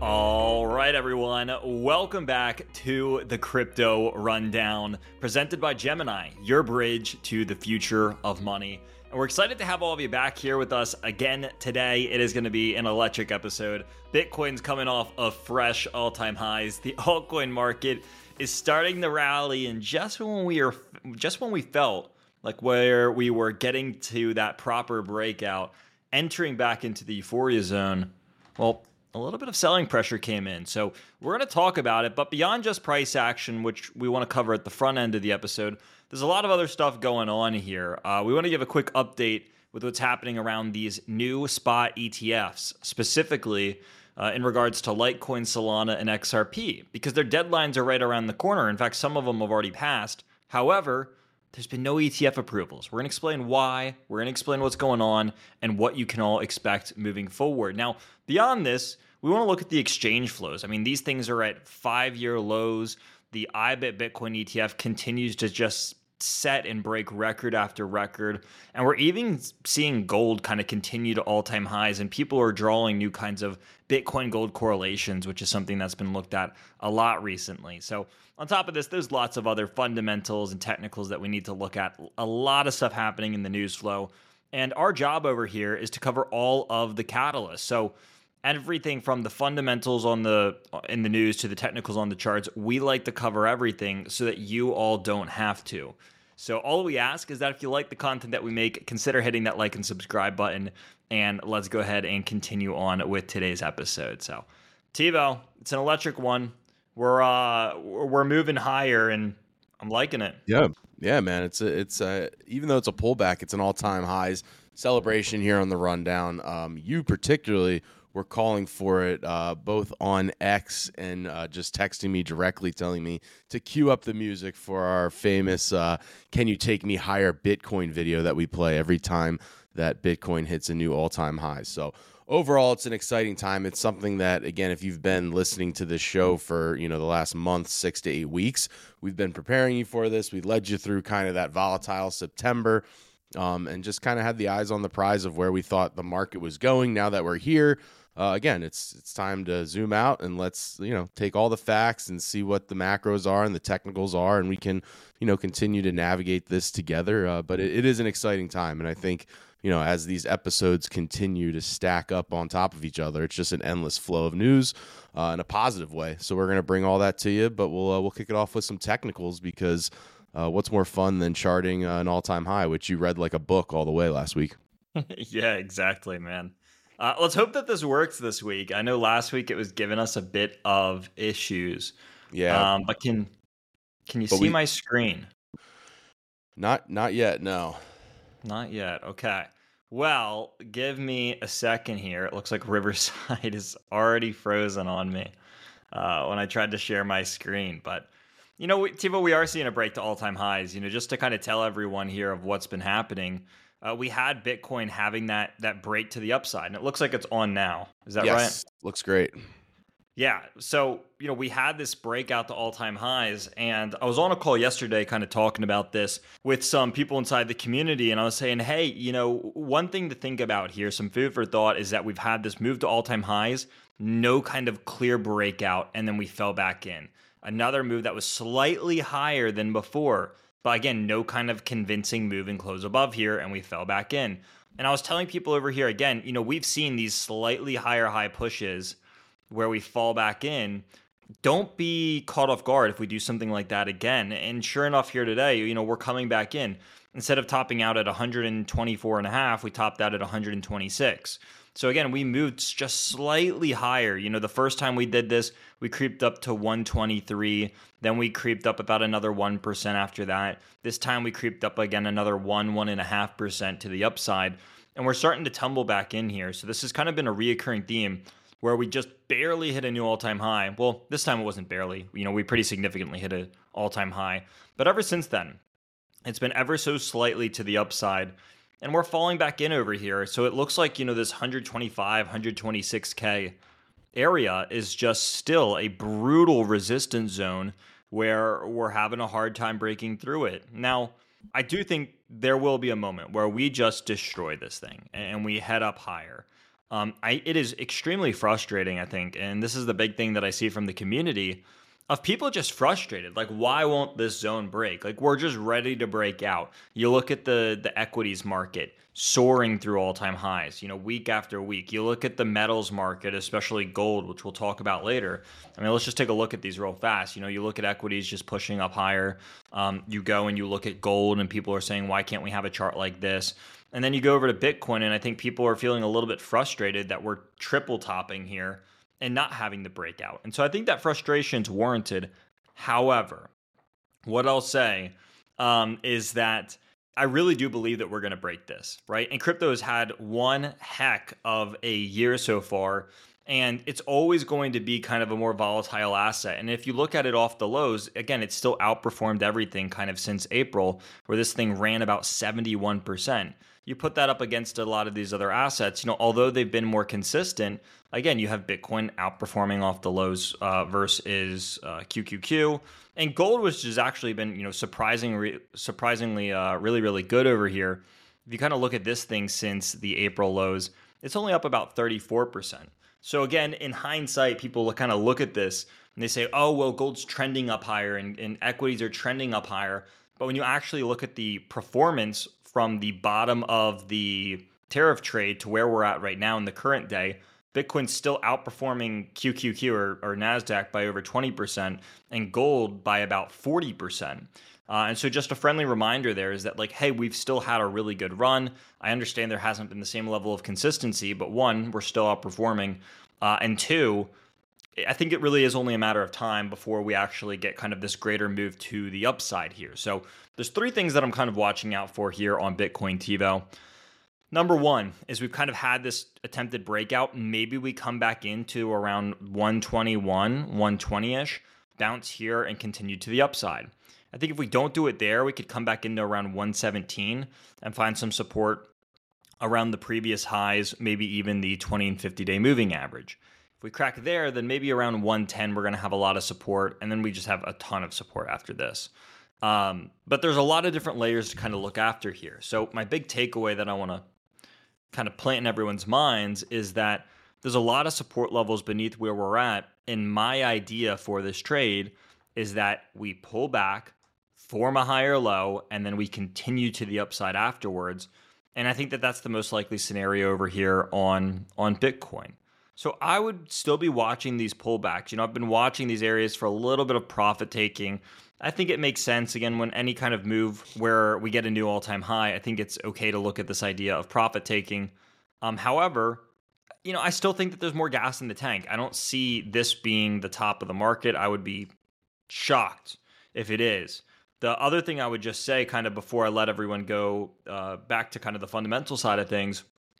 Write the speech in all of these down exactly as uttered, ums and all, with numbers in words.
All right, everyone. Welcome back to the Crypto Rundown, presented by Gemini, your bridge to the future of money. And we're excited to have all of you back here with us again today. It is going to be an electric episode. Bitcoin's coming off of fresh all-time highs. The altcoin market is starting to rally, and just when we are, just when we felt like where we were getting to that proper breakout, entering back into the euphoria zone, well, a little bit of selling pressure came in. So we're going to talk about it, but beyond just price action, which we want to cover at the front end of the episode, there's a lot of other stuff going on here. Uh, we want to give a quick update with what's happening around these new spot E T Fs, specifically uh, in regards to Litecoin, Solana, and X R P, because their deadlines are right around the corner. In fact, some of them have already passed. However, there's been no E T F approvals. We're going to explain why, we're going to explain what's going on, and what you can all expect moving forward. Now, beyond this, we want to look at the exchange flows. I mean, these things are at five-year lows. The I B I T Bitcoin E T F continues to just set and break record after record. And we're even seeing gold kind of continue to all-time highs, and people are drawing new kinds of Bitcoin gold correlations, which is something that's been looked at a lot recently. So on top of this, there's lots of other fundamentals and technicals that we need to look at. A lot of stuff happening in the news flow. And our job over here is to cover all of the catalysts. So everything from the fundamentals on the in the news to the technicals on the charts, we like to cover everything so that you all don't have to. So all we ask is that if you like the content that we make, consider hitting that like and subscribe button, and let's go ahead and continue on with today's episode. So, TiVo, it's an electric one. We're uh we're moving higher, and I'm liking it. Yeah, yeah, man. It's a, it's a, even though it's a pullback, it's an all-time highs celebration here on the rundown. Um, you particularly were calling for it uh, both on X and uh, just texting me directly, telling me to cue up the music for our famous uh, "Can You Take Me Higher" Bitcoin video that we play every time that Bitcoin hits a new all-time high. So overall, it's an exciting time. It's something that, again, if you've been listening to this show for, you know, the last month, six to eight weeks, we've been preparing you for this. We led you through kind of that volatile September um, and just kind of had the eyes on the prize of where we thought the market was going. Now that we're here, uh, again, it's it's time to zoom out and let's, you know, take all the facts and see what the macros are and the technicals are, and we can, you know, continue to navigate this together. Uh, but it, it is an exciting time, and I think, you know, as these episodes continue to stack up on top of each other, it's just an endless flow of news uh, in a positive way. So we're going to bring all that to you, but we'll uh, we'll kick it off with some technicals because uh, what's more fun than charting uh, an all-time high, which you read like a book all the way last week. Yeah, exactly, man. Uh, let's hope that this works this week. I know last week it was giving us a bit of issues. Yeah, um, but can can you but see we, my screen? Not not yet. No. Not yet. Okay. Well, give me a second here. It looks like Riverside is already frozen on me uh, when I tried to share my screen. But, you know, Tivo, we are seeing a break to all-time highs. You know, just to kind of tell everyone here of what's been happening, uh, we had Bitcoin having that that break to the upside, and it looks like it's on now. Is that yes, right? Looks great. Yeah. So, you know, we had this breakout to all-time highs, and I was on a call yesterday kind of talking about this with some people inside the community, and I was saying, hey, you know, one thing to think about here, some food for thought, is that we've had this move to all-time highs, no kind of clear breakout, and then we fell back in. Another move that was slightly higher than before, but again, no kind of convincing move and close above here, and we fell back in. And I was telling people over here, again, you know, we've seen these slightly higher high pushes where we fall back in. Don't be caught off guard if we do something like that again. And sure enough, here today, you know, we're coming back in. Instead of topping out at one hundred twenty-four and a half, we topped out at one hundred twenty-six. So again, we moved just slightly higher. You know, the first time we did this, we creeped up to one twenty-three. Then we creeped up about another one percent after that. This time we creeped up again another one, one and a half percent to the upside. And we're starting to tumble back in here. So this has kind of been a reoccurring theme where we just barely hit a new all-time high. Well, this time it wasn't barely. You know, we pretty significantly hit an all-time high. But ever since then, it's been ever so slightly to the upside. And we're falling back in over here. So it looks like, you know, this one twenty-five, one twenty-six K area is just still a brutal resistance zone where we're having a hard time breaking through it. Now, I do think there will be a moment where we just destroy this thing and we head up higher. Um, I it is extremely frustrating, I think, and this is the big thing that I see from the community of people just frustrated. Like, why won't this zone break? Like, we're just ready to break out. You look at the the equities market soaring through all time highs, you know, week after week. You look at the metals market, especially gold, which we'll talk about later. I mean, let's just take a look at these real fast. You know, you look at equities just pushing up higher. Um, you go and you look at gold, and people are saying, why can't we have a chart like this? And then you go over to Bitcoin, and I think people are feeling a little bit frustrated that we're triple topping here and not having the breakout. And so I think that frustration is warranted. However, what I'll say um, is that I really do believe that we're going to break this, right? And crypto has had one heck of a year so far, and it's always going to be kind of a more volatile asset. And if you look at it off the lows, again, it's still outperformed everything kind of since April, where this thing ran about seventy-one percent. You put that up against a lot of these other assets, you know, although they've been more consistent, again, you have Bitcoin outperforming off the lows uh, versus uh, Q Q Q. And gold, which has actually been, you know, surprising, surprisingly uh, really, really good over here. If you kind of look at this thing since the April lows, it's only up about thirty-four percent. So again, in hindsight, people kind of look at this and they say, oh, well, gold's trending up higher and, and equities are trending up higher. But when you actually look at the performance from the bottom of the tariff trade to where we're at right now in the current day, Bitcoin's still outperforming Q Q Q or, or NASDAQ by over twenty percent and gold by about forty percent. Uh, and so just a friendly reminder there is that, like, hey, we've still had a really good run. I understand there hasn't been the same level of consistency, but one, we're still outperforming. Uh, and two, I think it really is only a matter of time before we actually get kind of this greater move to the upside here. So there's three things that I'm kind of watching out for here on Bitcoin TiVo. Number one is we've kind of had this attempted breakout. Maybe we come back into around one twenty-one, one twenty-ish, bounce here and continue to the upside. I think if we don't do it there, we could come back into around one seventeen and find some support around the previous highs, maybe even the twenty and fifty day moving average. If we crack there, then maybe around one ten, we're going to have a lot of support, and then we just have a ton of support after this. Um, but there's a lot of different layers to kind of look after here. So my big takeaway that I want to kind of plant in everyone's minds is that there's a lot of support levels beneath where we're at. And my idea for this trade is that we pull back, form a higher low, and then we continue to the upside afterwards. And I think that that's the most likely scenario over here on, on Bitcoin. So I would still be watching these pullbacks. You know, I've been watching these areas for a little bit of profit taking. I think it makes sense, again, when any kind of move where we get a new all-time high, I think it's okay to look at this idea of profit taking. Um, however, you know, I still think that there's more gas in the tank. I don't see this being the top of the market. I would be shocked if it is. The other thing I would just say, kind of before I let everyone go uh, back to kind of the fundamental side of things,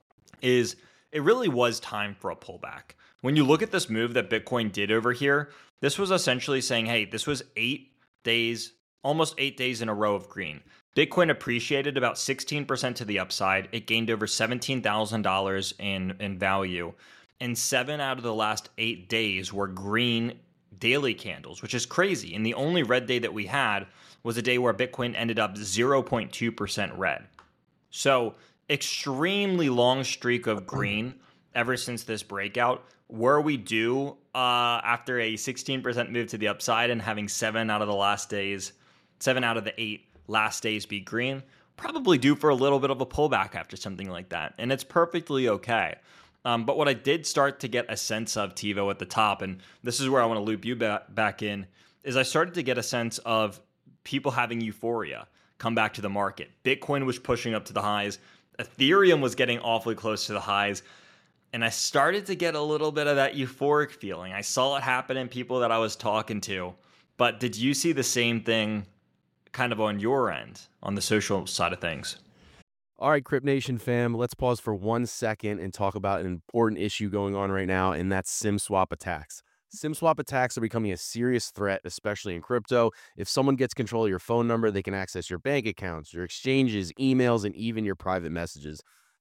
is it really was time for a pullback. When you look at this move that Bitcoin did over here, this was essentially saying, hey, this was eight days, almost eight days in a row of green. Bitcoin appreciated about sixteen percent to the upside. It gained over seventeen thousand dollars in, in value. And seven out of the last eight days were green daily candles, which is crazy. And the only red day that we had was a day where Bitcoin ended up zero point two percent red. So extremely long streak of green ever since this breakout. Were we due uh, after a sixteen percent move to the upside and having seven out of the last days, seven out of the eight last days be green? Probably due for a little bit of a pullback after something like that. And it's perfectly okay. Um, but what I did start to get a sense of, TiVo, at the top, and this is where I want to loop you ba- back in, is I started to get a sense of people having euphoria come back to the market. Bitcoin was pushing up to the highs. Ethereum was getting awfully close to the highs. And I started to get a little bit of that euphoric feeling. I saw it happen in people that I was talking to. But did you see the same thing kind of on your end, on the social side of things? All right, Crypt Nation fam, let's pause for one second and talk about an important issue going on right now, and that's SIM swap attacks. SIM swap attacks are becoming a serious threat, especially in crypto. If someone gets control of your phone number, they can access your bank accounts, your exchanges, emails, and even your private messages.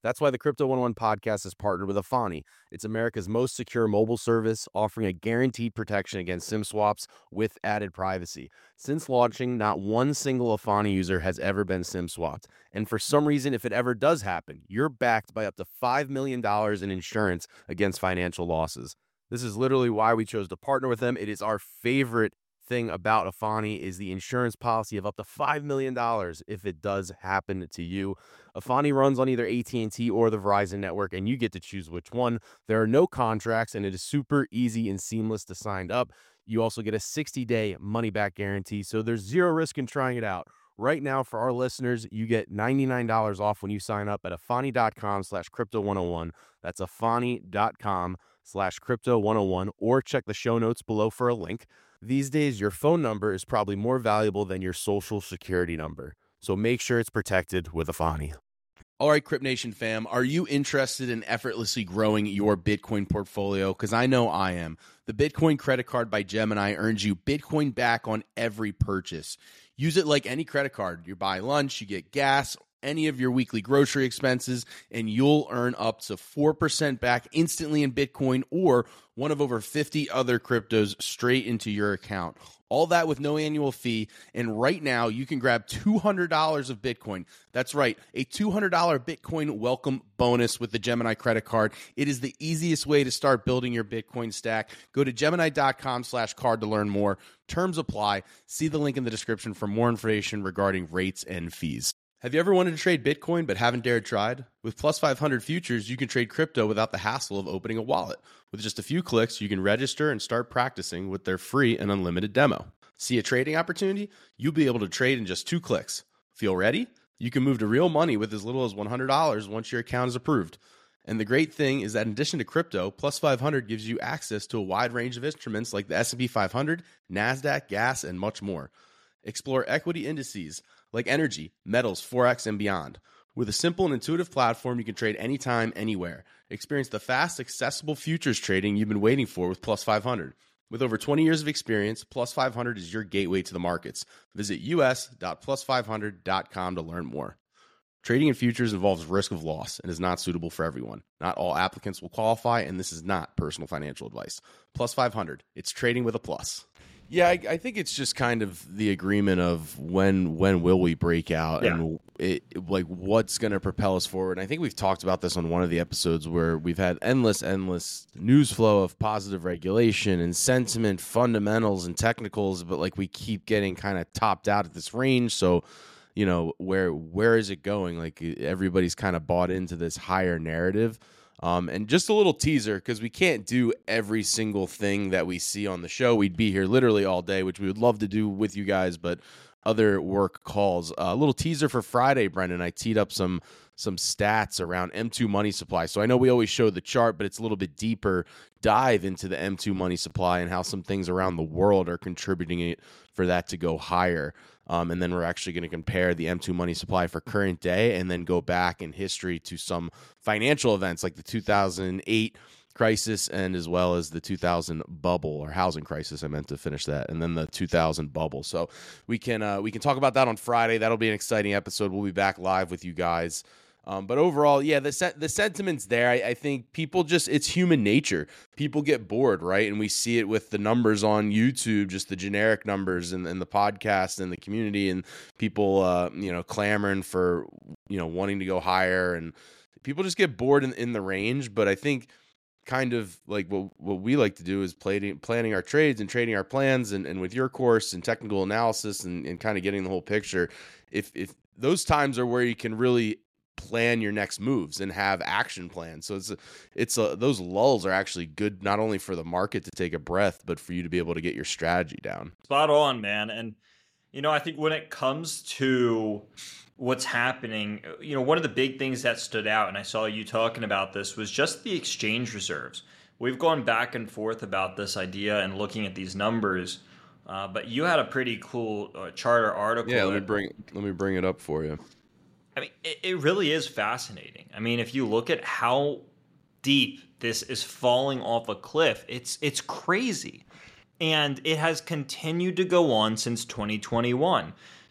That's why the Crypto one oh one podcast is partnered with Afani. It's America's most secure mobile service, offering a guaranteed protection against SIM swaps with added privacy. Since launching, not one single Afani user has ever been SIM swapped. And for some reason, if it ever does happen, you're backed by up to five million dollars in insurance against financial losses. This is literally why we chose to partner with them. It is our favorite thing about Afani is the insurance policy of up to five million dollars if it does happen to you. Afani runs on either A T and T or the Verizon network, and you get to choose which one. There are no contracts, and it is super easy and seamless to sign up. You also get a sixty-day money-back guarantee, so there's zero risk in trying it out. Right now, for our listeners, you get ninety-nine dollars off when you sign up at afani.com slash crypto 101. That's afani.com slash crypto 101, or check the show notes below for a link. These days, your phone number is probably more valuable than your social security number. So make sure it's protected with Afani. All right, Crypt Nation fam, are you interested in effortlessly growing your Bitcoin portfolio? Because I know I am. The Bitcoin credit card by Gemini earns you Bitcoin back on every purchase. Use it like any credit card. You buy lunch, you get gas, any of your weekly grocery expenses, and you'll earn up to four percent back instantly in Bitcoin or one of over fifty other cryptos straight into your account. All that with no annual fee, and right now you can grab two hundred dollars of Bitcoin. That's right, a two hundred dollars Bitcoin welcome bonus with the Gemini credit card. It is the easiest way to start building your Bitcoin stack. Go to gemini.com slash card to learn more. Terms apply. See the link in the description for more information regarding rates and fees. Have you ever wanted to trade Bitcoin but haven't dared tried? With Plus five hundred Futures, you can trade crypto without the hassle of opening a wallet. With just a few clicks, you can register and start practicing with their free and unlimited demo. See a trading opportunity? You'll be able to trade in just two clicks. Feel ready? You can move to real money with as little as one hundred dollars once your account is approved. And the great thing is that in addition to crypto, Plus five hundred gives you access to a wide range of instruments like the S and P five hundred, NASDAQ, gas, and much more. Explore equity indices like energy, metals, forex, and beyond. With a simple and intuitive platform, you can trade anytime, anywhere. Experience the fast, accessible futures trading you've been waiting for with Plus five hundred. With over twenty years of experience, Plus five hundred is your gateway to the markets. Visit u s dot plus five hundred dot com to learn more. Trading in futures involves risk of loss and is not suitable for everyone. Not all applicants will qualify, and this is not personal financial advice. Plus five hundred, it's trading with a plus. Yeah, I, I think it's just kind of the agreement of when when will we break out Yeah. and it, like what's going to propel us forward. And I think we've talked about this on one of the episodes where we've had endless, endless news flow of positive regulation and sentiment, fundamentals and technicals, but like we keep getting kind of topped out at this range. So, you know, where where is it going? Like everybody's kind of bought into this higher narrative. Um, and just a little teaser, because we can't do every single thing that we see on the show. We'd be here literally all day, which we would love to do with you guys, but other work calls. Uh, a little teaser for Friday, Brendan. I teed up some some stats around M two money supply. So I know we always show the chart, but it's a little bit deeper dive into the M two money supply and how some things around the world are contributing it for that to go higher. Um, and then we're actually going to compare the M two money supply for current day and then go back in history to some financial events like the two thousand eight crisis and as well as the two thousand bubble or housing crisis. I meant to finish that. And then the two thousand bubble. So we can uh, we can talk about that on Friday. That'll be an exciting episode. We'll be back live with you guys. Um, but overall, yeah, the se- the sentiment's there. I, I think people just, it's human nature. People get bored, right? And we see it with the numbers on YouTube, just the generic numbers and, and the podcast and the community and people, uh, you know, clamoring for, you know, wanting to go higher. And people just get bored in, in the range. But I think kind of like what what we like to do is planning, planning our trades and trading our plans and, and with your course and technical analysis and, and kind of getting the whole picture. If if those times are where you can really plan your next moves and have action plans. So it's a, it's a, those lulls are actually good, not only for the market to take a breath, but for you to be able to get your strategy down. Spot on, man. And, you know, I think when it comes to what's happening, you know, one of the big things that stood out, and I saw you talking about this, was just the exchange reserves. We've gone back and forth about this idea and looking at these numbers, uh, but you had a pretty cool uh, charter article. Yeah, let me bring let me bring it up for you. I mean, it, it really is fascinating. I mean, if you look at how deep this is falling off a cliff, it's it's crazy. And it has continued to go on since twenty twenty-one.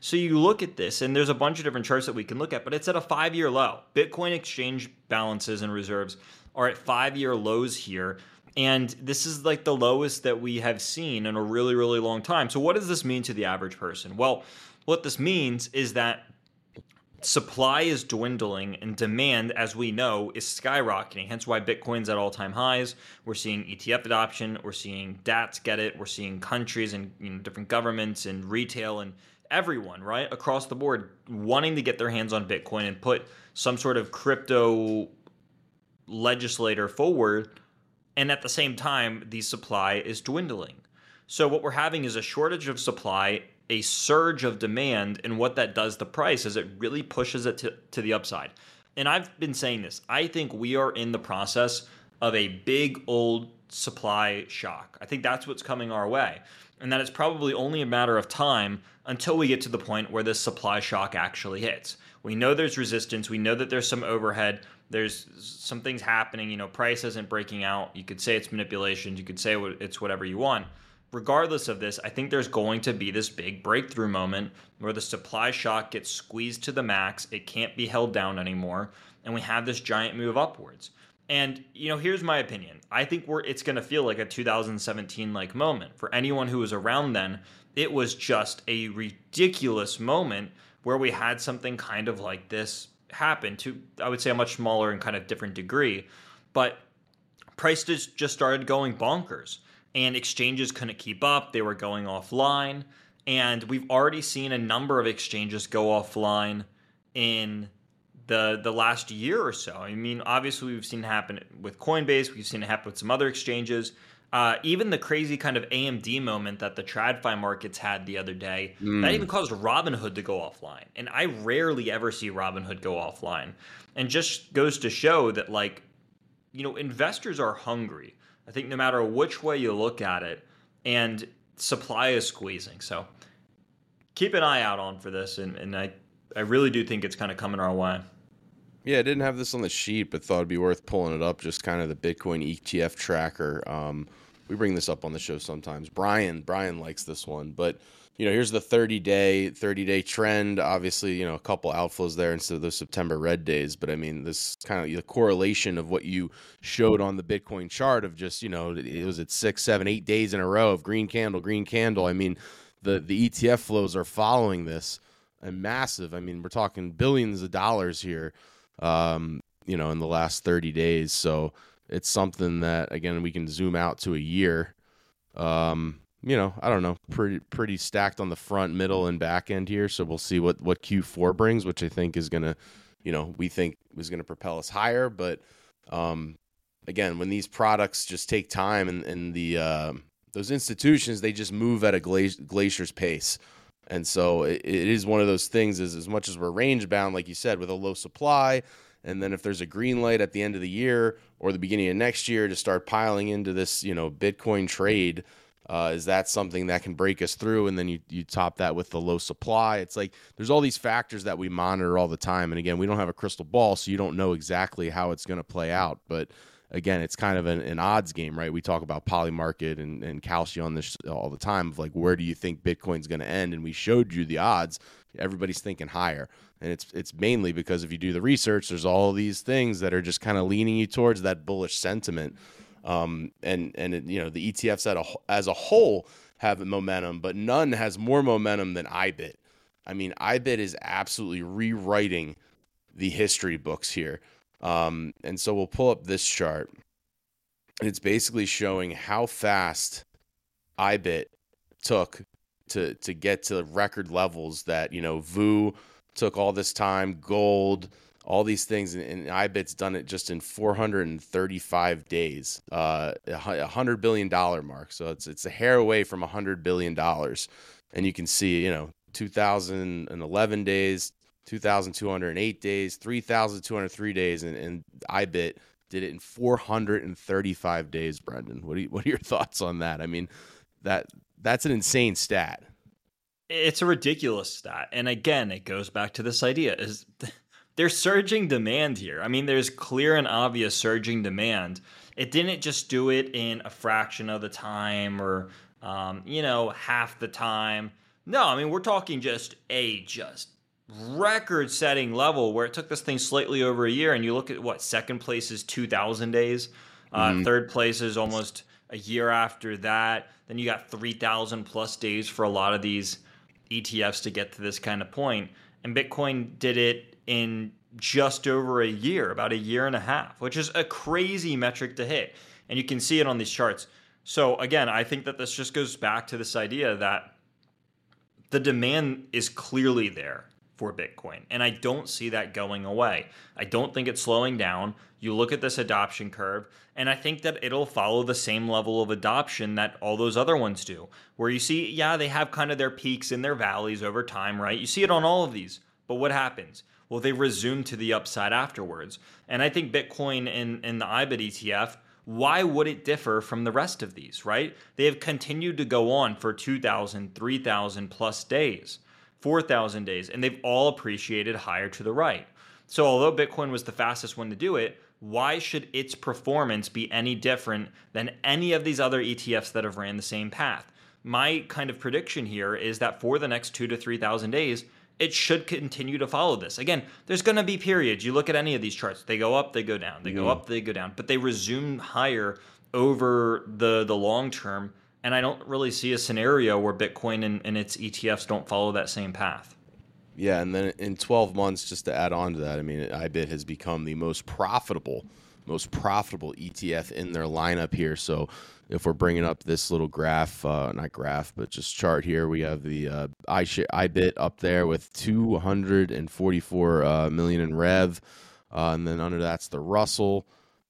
So you look at this, and there's a bunch of different charts that we can look at, but it's at a five-year low. Bitcoin exchange balances and reserves are at five-year lows here. And this is like the lowest that we have seen in a really, really long time. So what does this mean to the average person? Well, what this means is that supply is dwindling and demand, as we know, is skyrocketing. Hence why Bitcoin's at all-time highs. We're seeing E T F adoption. We're seeing D A Ts get it. We're seeing countries and, you know, different governments and retail and everyone, right, across the board wanting to get their hands on Bitcoin and put some sort of crypto legislator forward. And at the same time, the supply is dwindling. So what we're having is a shortage of supply, a surge of demand, and what that does to price is it really pushes it to, to the upside. And I've been saying this. I think we are in the process of a big old supply shock. I think that's what's coming our way. And that it's probably only a matter of time until we get to the point where this supply shock actually hits. We know there's resistance. We know that there's some overhead. There's some things happening. You know, price isn't breaking out. You could say it's manipulation. You could say it's whatever you want. Regardless of this, I think there's going to be this big breakthrough moment where the supply shock gets squeezed to the max. It can't be held down anymore. And we have this giant move upwards. And, you know, here's my opinion. I think we're it's going to feel like a two thousand seventeen-like moment. For anyone who was around then, it was just a ridiculous moment where we had something kind of like this happen to, I would say, a much smaller and kind of different degree. But prices just started going bonkers. And exchanges couldn't keep up. They were going offline. And we've already seen a number of exchanges go offline in the the last year or so. I mean, obviously, we've seen it happen with Coinbase. We've seen it happen with some other exchanges. Uh, even the crazy kind of A M D moment that the TradFi markets had the other day, mm. that even caused Robinhood to go offline. And I rarely ever see Robinhood go offline. And just goes to show that, like, you know, investors are hungry. I think no matter which way you look at it, and supply is squeezing. So keep an eye out on for this, and, and I, I really do think it's kind of coming our way. Yeah, I didn't have this on the sheet, but thought it'd be worth pulling it up, just kind of the Bitcoin E T F tracker. Um, we bring this up on the show sometimes. Brian, Brian likes this one, but you know, here's the thirty-day, thirty-day trend. Obviously, you know, a couple outflows there instead of those September red days. But I mean, this kind of the correlation of what you showed on the Bitcoin chart of just, you know, it was at six, seven, eight days in a row of green candle, green candle. I mean, the the E T F flows are following this and massive. I mean, we're talking billions of dollars here, um, you know, in the last thirty days. So it's something that, again, we can zoom out to a year. Um, you know, I don't know, pretty pretty stacked on the front, middle, and back end here. So we'll see what, what Q four brings, which I think is going to, you know, we think is going to propel us higher. But um, again, when these products just take time and, and the uh, those institutions, they just move at a glaci- glacier's pace. And so it, it is one of those things is as much as we're range bound, like you said, with a low supply. And then if there's a green light at the end of the year or the beginning of next year to start piling into this, you know, Bitcoin trade, Uh, is that something that can break us through? And then you, you top that with the low supply. It's like there's all these factors that we monitor all the time. And again, we don't have a crystal ball, so you don't know exactly how it's going to play out. But again, it's kind of an, an odds game, right? We talk about Polymarket and, and Kalshi on this all the time of like, where do you think Bitcoin's going to end? And we showed you the odds. Everybody's thinking higher. And it's it's mainly because if you do the research, there's all these things that are just kind of leaning you towards that bullish sentiment. Um, and, and it, you know, the E T Fs as a, as a whole have momentum, but none has more momentum than I B I T. I mean, I B I T is absolutely rewriting the history books here. Um, and so we'll pull up this chart. And it's basically showing how fast I B I T took to, to get to record levels that, you know, V U took all this time, gold, all these things, and I B I T's done it just in four hundred thirty-five days, uh, a one hundred billion dollars mark. So it's it's a hair away from one hundred billion dollars. And you can see, you know, two thousand eleven days, two thousand two hundred eight days, three thousand two hundred three days, and, and I B I T did it in four hundred thirty-five days, Brendan. What, do you, what are your thoughts on that? I mean, that that's an insane stat. It's a ridiculous stat. And again, it goes back to this idea is there's surging demand here. I mean, there's clear and obvious surging demand. It didn't just do it in a fraction of the time or, um, you know, half the time. No, I mean, we're talking just a just record-setting level where it took this thing slightly over a year, and you look at what second place is two thousand days, uh, Hmm. third place is almost a year after that. Then you got three thousand plus days for a lot of these E T Fs to get to this kind of point, and Bitcoin did it in just over a year, about a year and a half, which is a crazy metric to hit, and you can see it on these charts. So again, I think that this just goes back to this idea that the demand is clearly there for Bitcoin. And I don't see that going away. I don't think it's slowing down. You look at this adoption curve, and I think that it'll follow the same level of adoption that all those other ones do, where you see, yeah, they have kind of their peaks and their valleys over time, right? You see it on all of these. But what happens? Well, they resume to the upside afterwards. And I think Bitcoin in, in the I B I T E T F, why would it differ from the rest of these, right? They have continued to go on for two thousand, three thousand plus days, four thousand days, and they've all appreciated higher to the right. So although Bitcoin was the fastest one to do it, why should its performance be any different than any of these other E T Fs that have ran the same path? My kind of prediction here is that for the next two to three thousand days, it should continue to follow this. Again, there's going to be periods. You look at any of these charts, they go up, they go down, they go up, they go down, but they resume higher over the, the long term. And I don't really see a scenario where Bitcoin and, and its E T Fs don't follow that same path. Yeah, and then in twelve months, just to add on to that, I mean, I B I T has become the most profitable, most profitable E T F in their lineup here. So if we're bringing up this little graph, uh, not graph, but just chart here, we have the uh, I B I T up there with two hundred forty-four uh, million in rev, uh, and then under that's the Russell,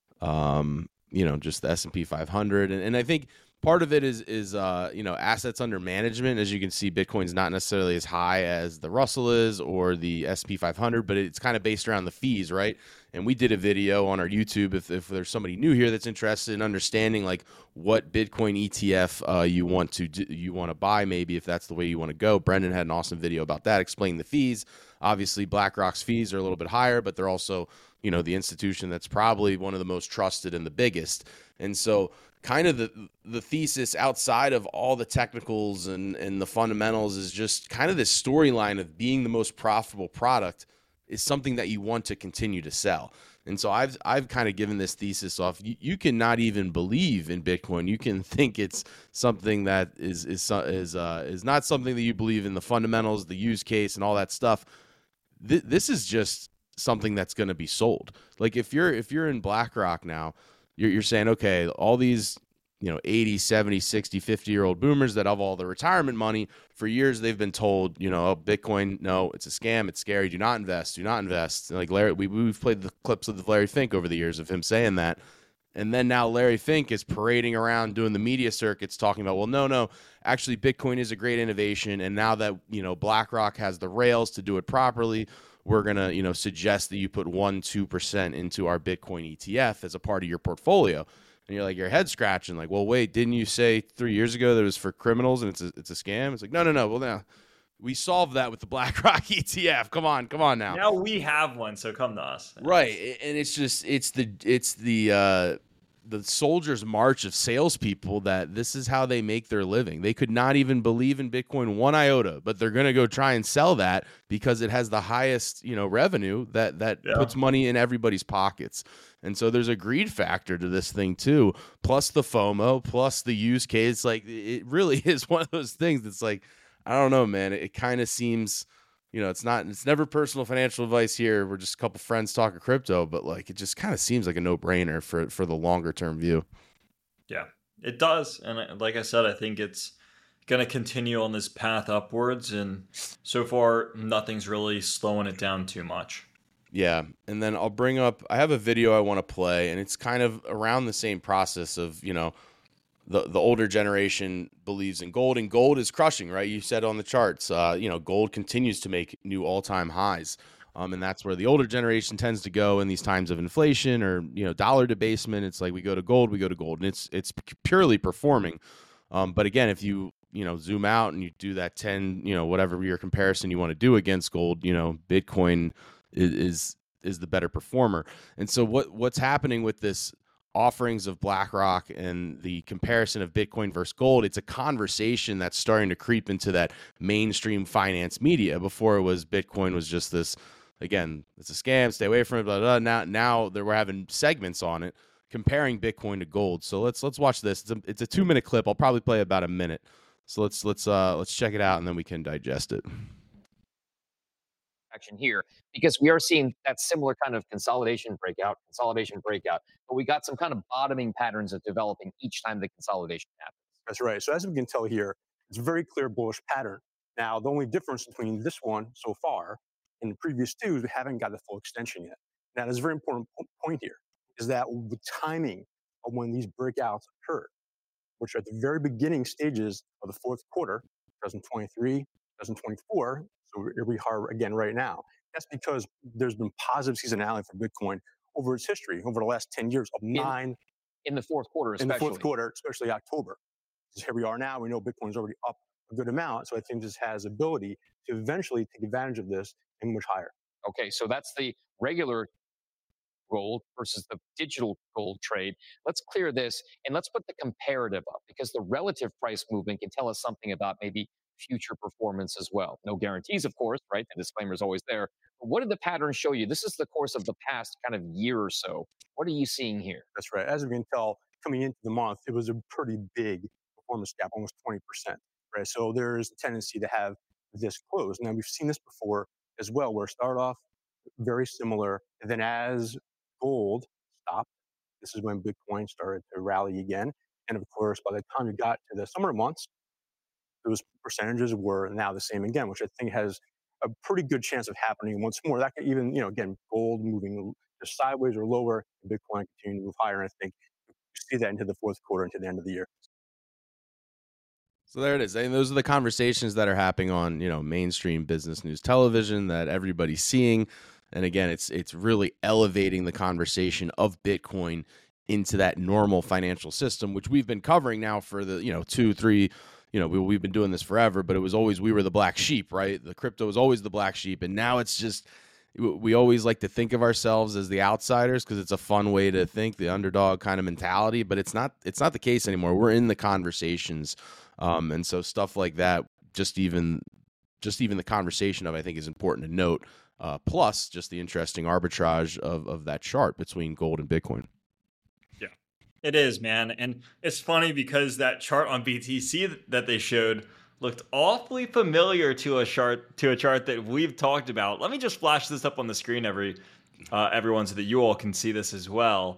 um, you know, just the S and P five hundred, and, and I think part of it is is uh, you know, assets under management. As you can see, Bitcoin's not necessarily as high as the Russell is or the S and P five hundred, but it's kind of based around the fees, right? And we did a video on our YouTube. If, if there's somebody new here that's interested in understanding like what Bitcoin E T F uh, you want to do, you want to buy, maybe if that's the way you want to go, Brendan had an awesome video about that, explaining the fees. Obviously, BlackRock's fees are a little bit higher, but they're also, you know, the institution that's probably one of the most trusted and the biggest. And so kind of the the thesis outside of all the technicals and, and the fundamentals is just kind of this storyline of being the most profitable product is something that you want to continue to sell. And so I've I've kind of given this thesis off. You, you can not even believe in Bitcoin. You can think it's something that is is is uh, is not something that you believe in, the fundamentals, the use case, and all that stuff. Th- this is just something that's going to be sold. Like if you're if you're in BlackRock now, you're you're saying, okay, all these, you know, eighty, seventy, sixty, fifty year old boomers that have all the retirement money, for years they've been told, you know, oh, Bitcoin, no, it's a scam, it's scary, do not invest, do not invest. Like Larry, we, we've played the clips of Larry Fink over the years of him saying that. And then now Larry Fink is parading around doing the media circuits talking about, well, no, no, actually Bitcoin is a great innovation. And now that, you know, BlackRock has the rails to do it properly, we're going to, you know, suggest that you put one, two percent into our Bitcoin E T F as a part of your portfolio. And you're like, your head scratching, like, well, wait, didn't you say three years ago that it was for criminals and it's a, it's a scam? It's like, no, no, no. Well, now we solved that with the BlackRock E T F. Come on, come on now. Now we have one, so come to us. Right, and it's just it's the it's the uh, the soldier's march of salespeople that this is how they make their living. They could not even believe in Bitcoin one iota, but they're going to go try and sell that because it has the highest, you know, revenue that that yeah. puts money in everybody's pockets. And so there's a greed factor to this thing too, plus the FOMO, plus the use case. Like it really is one of those things that's like, I don't know, man. It, it kind of seems, you know, it's not, it's never personal financial advice here. We're just a couple friends talking crypto, but like, it just kind of seems like a no brainer for, for the longer term view. Yeah, it does. And like I said, I think it's going to continue on this path upwards. And so far, nothing's really slowing it down too much. Yeah. And then I'll bring up, I have a video I want to play, and it's kind of around the same process of, you know, the, the older generation believes in gold, and gold is crushing, right? You said on the charts, uh, you know, gold continues to make new all-time highs. Um, and that's where the older generation tends to go in these times of inflation or, you know, dollar debasement. It's like we go to gold, we go to gold, and it's it's purely performing. Um, but again, if you, you know, zoom out and you do that ten, you know, whatever your comparison you want to do against gold, you know, Bitcoin is is, is the better performer. And so what what's happening with this offerings of BlackRock and the comparison of Bitcoin versus gold, it's a conversation that's starting to creep into that mainstream finance media. Before it was Bitcoin was just this, again, it's a scam, stay away from it, blah, blah, blah. Now, now that we're having segments on it comparing Bitcoin to gold. So let's let's watch this. It's a, it's a two minute clip. I'll probably play about a minute. So let's let's uh, let's check it out and then we can digest it. Action here because we are seeing that similar kind of consolidation breakout, consolidation breakout, but we got some kind of bottoming patterns of developing each time the consolidation happens. That's right. So as we can tell here, it's a very clear bullish pattern. Now, the only difference between this one so far and the previous two is we haven't got the full extension yet. Now, there's a very important point here is that the timing of when these breakouts occurred, which are at the very beginning stages of the fourth quarter, twenty twenty-three, twenty twenty-four. So here we are again right now. That's because there's been positive seasonality for Bitcoin over its history, over the last ten years of nine. In, in the fourth quarter, especially. In the fourth quarter, especially October. Because here we are now, we know Bitcoin's already up a good amount. So I think this has ability to eventually take advantage of this and much higher. Okay, so that's the regular gold versus the digital gold trade. Let's clear this and let's put the comparative up because the relative price movement can tell us something about maybe future performance as well. No guarantees, of course, right? The disclaimer is always there. But what did the patterns show you? This is the course of the past kind of year or so. What are you seeing here? That's right. As we can tell, coming into the month, it was a pretty big performance gap, almost twenty percent, right? So there's a tendency to have this close. Now, we've seen this before as well, where it started off very similar. And then as gold stopped, this is when Bitcoin started to rally again. And of course, by the time you got to the summer months, those percentages were now the same again, which I think has a pretty good chance of happening once more. That could even, you know, again, gold moving just sideways or lower, Bitcoin continuing to move higher. And I think you see that into the fourth quarter, into the end of the year. So there it is. And those are the conversations that are happening on, you know, mainstream business news television that everybody's seeing. And again, it's it's really elevating the conversation of Bitcoin into that normal financial system, which we've been covering now for the, you know, two, three, you know, we, we've been doing this forever, but it was always, we were the black sheep, right? The crypto was always the black sheep. And now it's just, we always like to think of ourselves as the outsiders because it's a fun way to think, the underdog kind of mentality, but it's not, it's not the case anymore. We're in the conversations. Um, and so stuff like that, just even, just even the conversation of, I think is important to note. Uh, plus just the interesting arbitrage of, of that chart between gold and Bitcoin. Yeah, it is, man. And it's funny because that chart on B T C that they showed looked awfully familiar to a chart to a chart that we've talked about. Let me just flash this up on the screen, every uh, everyone, so that you all can see this as well.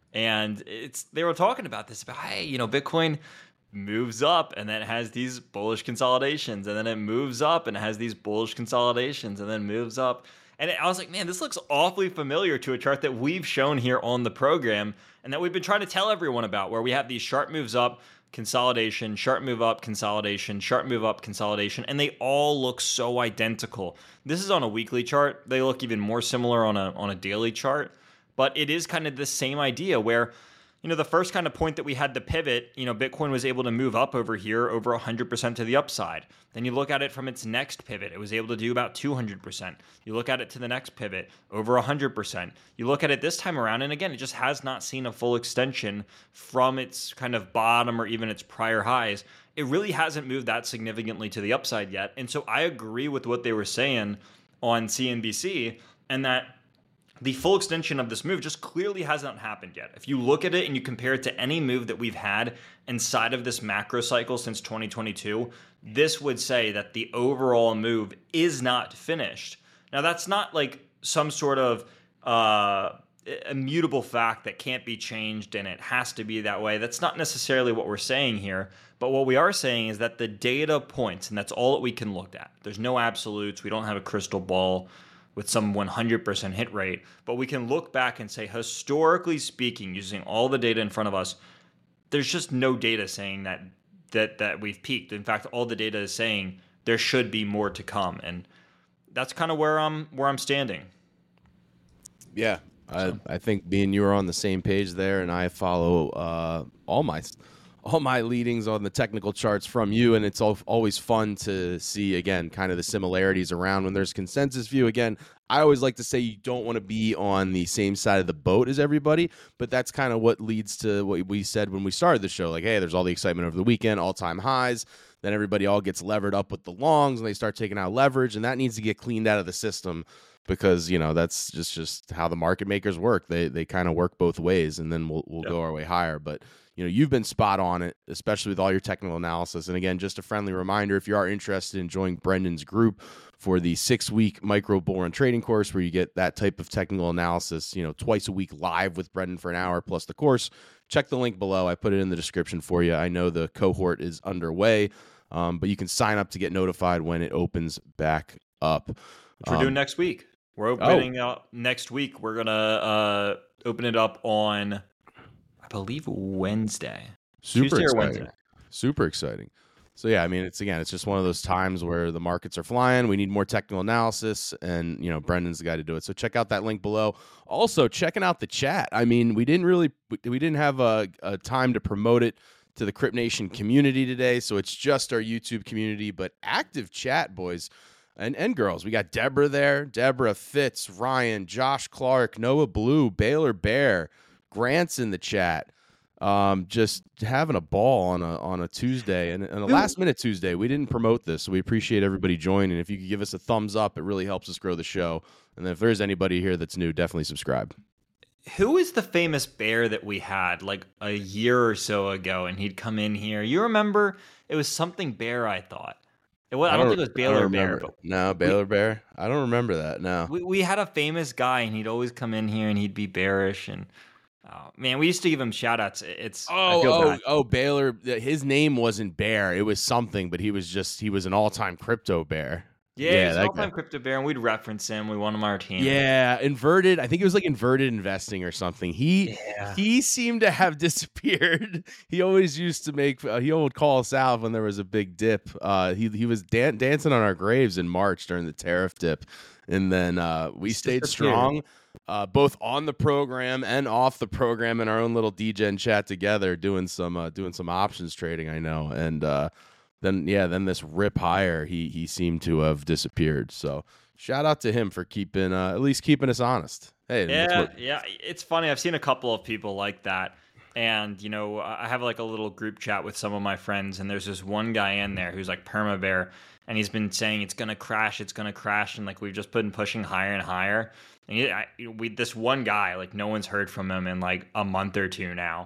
And it's they were talking about this about, hey, you know, Bitcoin moves up and then it has these bullish consolidations, and then it moves up and it has these bullish consolidations, and then moves up. And I was like, man, this looks awfully familiar to a chart that we've shown here on the program and that we've been trying to tell everyone about, where we have these sharp moves up, consolidation, sharp move up, consolidation, sharp move up, consolidation, and they all look so identical. This is on a weekly chart. They look even more similar on a on a daily chart, but it is kind of the same idea where, you know, the first kind of point that we had the pivot, you know, Bitcoin was able to move up over here over one hundred percent to the upside. Then you look at it from its next pivot, it was able to do about two hundred percent. You look at it to the next pivot, over one hundred percent. You look at it this time around, and again, it just has not seen a full extension from its kind of bottom or even its prior highs. It really hasn't moved that significantly to the upside yet. And so I agree with what they were saying on C N B C, and that the full extension of this move just clearly hasn't happened yet. If you look at it and you compare it to any move that we've had inside of this macro cycle since twenty twenty-two, this would say that the overall move is not finished. Now, that's not like some sort of uh, immutable fact that can't be changed and it has to be that way. That's not necessarily what we're saying here. But what we are saying is that the data points, and that's all that we can look at. There's no absolutes. We don't have a crystal ball with some one hundred percent hit rate, but we can look back and say, historically speaking, using all the data in front of us, there's just no data saying that that that we've peaked. In fact, all the data is saying there should be more to come, and that's kind of where I'm where I'm standing. Yeah, I, I think me and you are on the same page there, and I follow uh, all my all my leadings on the technical charts from you, and it's al- always fun to see, again, kind of the similarities around when there's consensus view. Again, I always like to say you don't want to be on the same side of the boat as everybody, but that's kind of what leads to what we said when we started the show. Like, hey, there's all the excitement over the weekend, all-time highs. Then everybody all gets levered up with the longs, and they start taking out leverage, and that needs to get cleaned out of the system because, you know, that's just, just how the market makers work. They they kind of work both ways, and then we'll, we'll yep. go our way higher. But you know, you've been spot on it, especially with all your technical analysis. And again, just a friendly reminder, if you are interested in joining Brendan's group for the six-week micro bull run trading course where you get that type of technical analysis, you know, twice a week live with Brendan for an hour plus the course, check the link below. I put it in the description for you. I know the cohort is underway, um, but you can sign up to get notified when it opens back up. Which we're um, doing next week. We're opening oh. up next week. We're going to uh, open it up on... I believe Wednesday. Super Tuesday exciting. or Wednesday. Super exciting. So yeah, I mean, it's again, it's just one of those times where the markets are flying. We need more technical analysis, and you know, Brendan's the guy to do it. So check out that link below. Also, checking out the chat. I mean, we didn't really, we didn't have a, a time to promote it to the Crypt Nation community today, so it's just our YouTube community, but active chat, boys and and girls. We got Deborah there, Deborah, Fitz, Ryan, Josh Clark, Noah Blue, Baylor Bear. Grant's in the chat, um, just having a ball on a on a Tuesday and, and a last minute Tuesday. We didn't promote this, so we appreciate everybody joining. If you could give us a thumbs up, it really helps us grow the show. And then if there's anybody here that's new, definitely subscribe. Who is the famous bear that we had like a year or so ago, and he'd come in here? You remember? It was something bear, I thought. It was, I, don't I don't think it was Baylor Bear. But no, Baylor we, Bear. I don't remember that. No, we we had a famous guy, and he'd always come in here, and he'd be bearish and. Oh, man, we used to give him shout-outs. It's oh, I feel oh, bad. oh, Baylor. His name wasn't Bear. It was something, but he was just, he was an all-time crypto bear. Yeah, yeah, he's an all-time guy. Crypto bear, and we'd reference him. We want him on our team. Yeah, inverted. I think it was like inverted investing or something. He yeah. he seemed to have disappeared. He always used to make, uh, he would call us out when there was a big dip. Uh, he, he was dan- dancing on our graves in March during the tariff dip. And then uh, we he's stayed strong. Uh, both on the program and off the program in our own little D Gen chat together, doing some uh, doing some options trading. I know, and uh, then yeah, then this rip higher, he he seemed to have disappeared. So shout out to him for keeping uh, at least keeping us honest. Hey, yeah, yeah, it's funny. I've seen a couple of people like that, and you know, I have like a little group chat with some of my friends, and there's this one guy in there who's like perma bear, and he's been saying it's gonna crash, it's gonna crash, and like we've just been pushing higher and higher. And he, I, we, this one guy, like no one's heard from him in like a month or two now,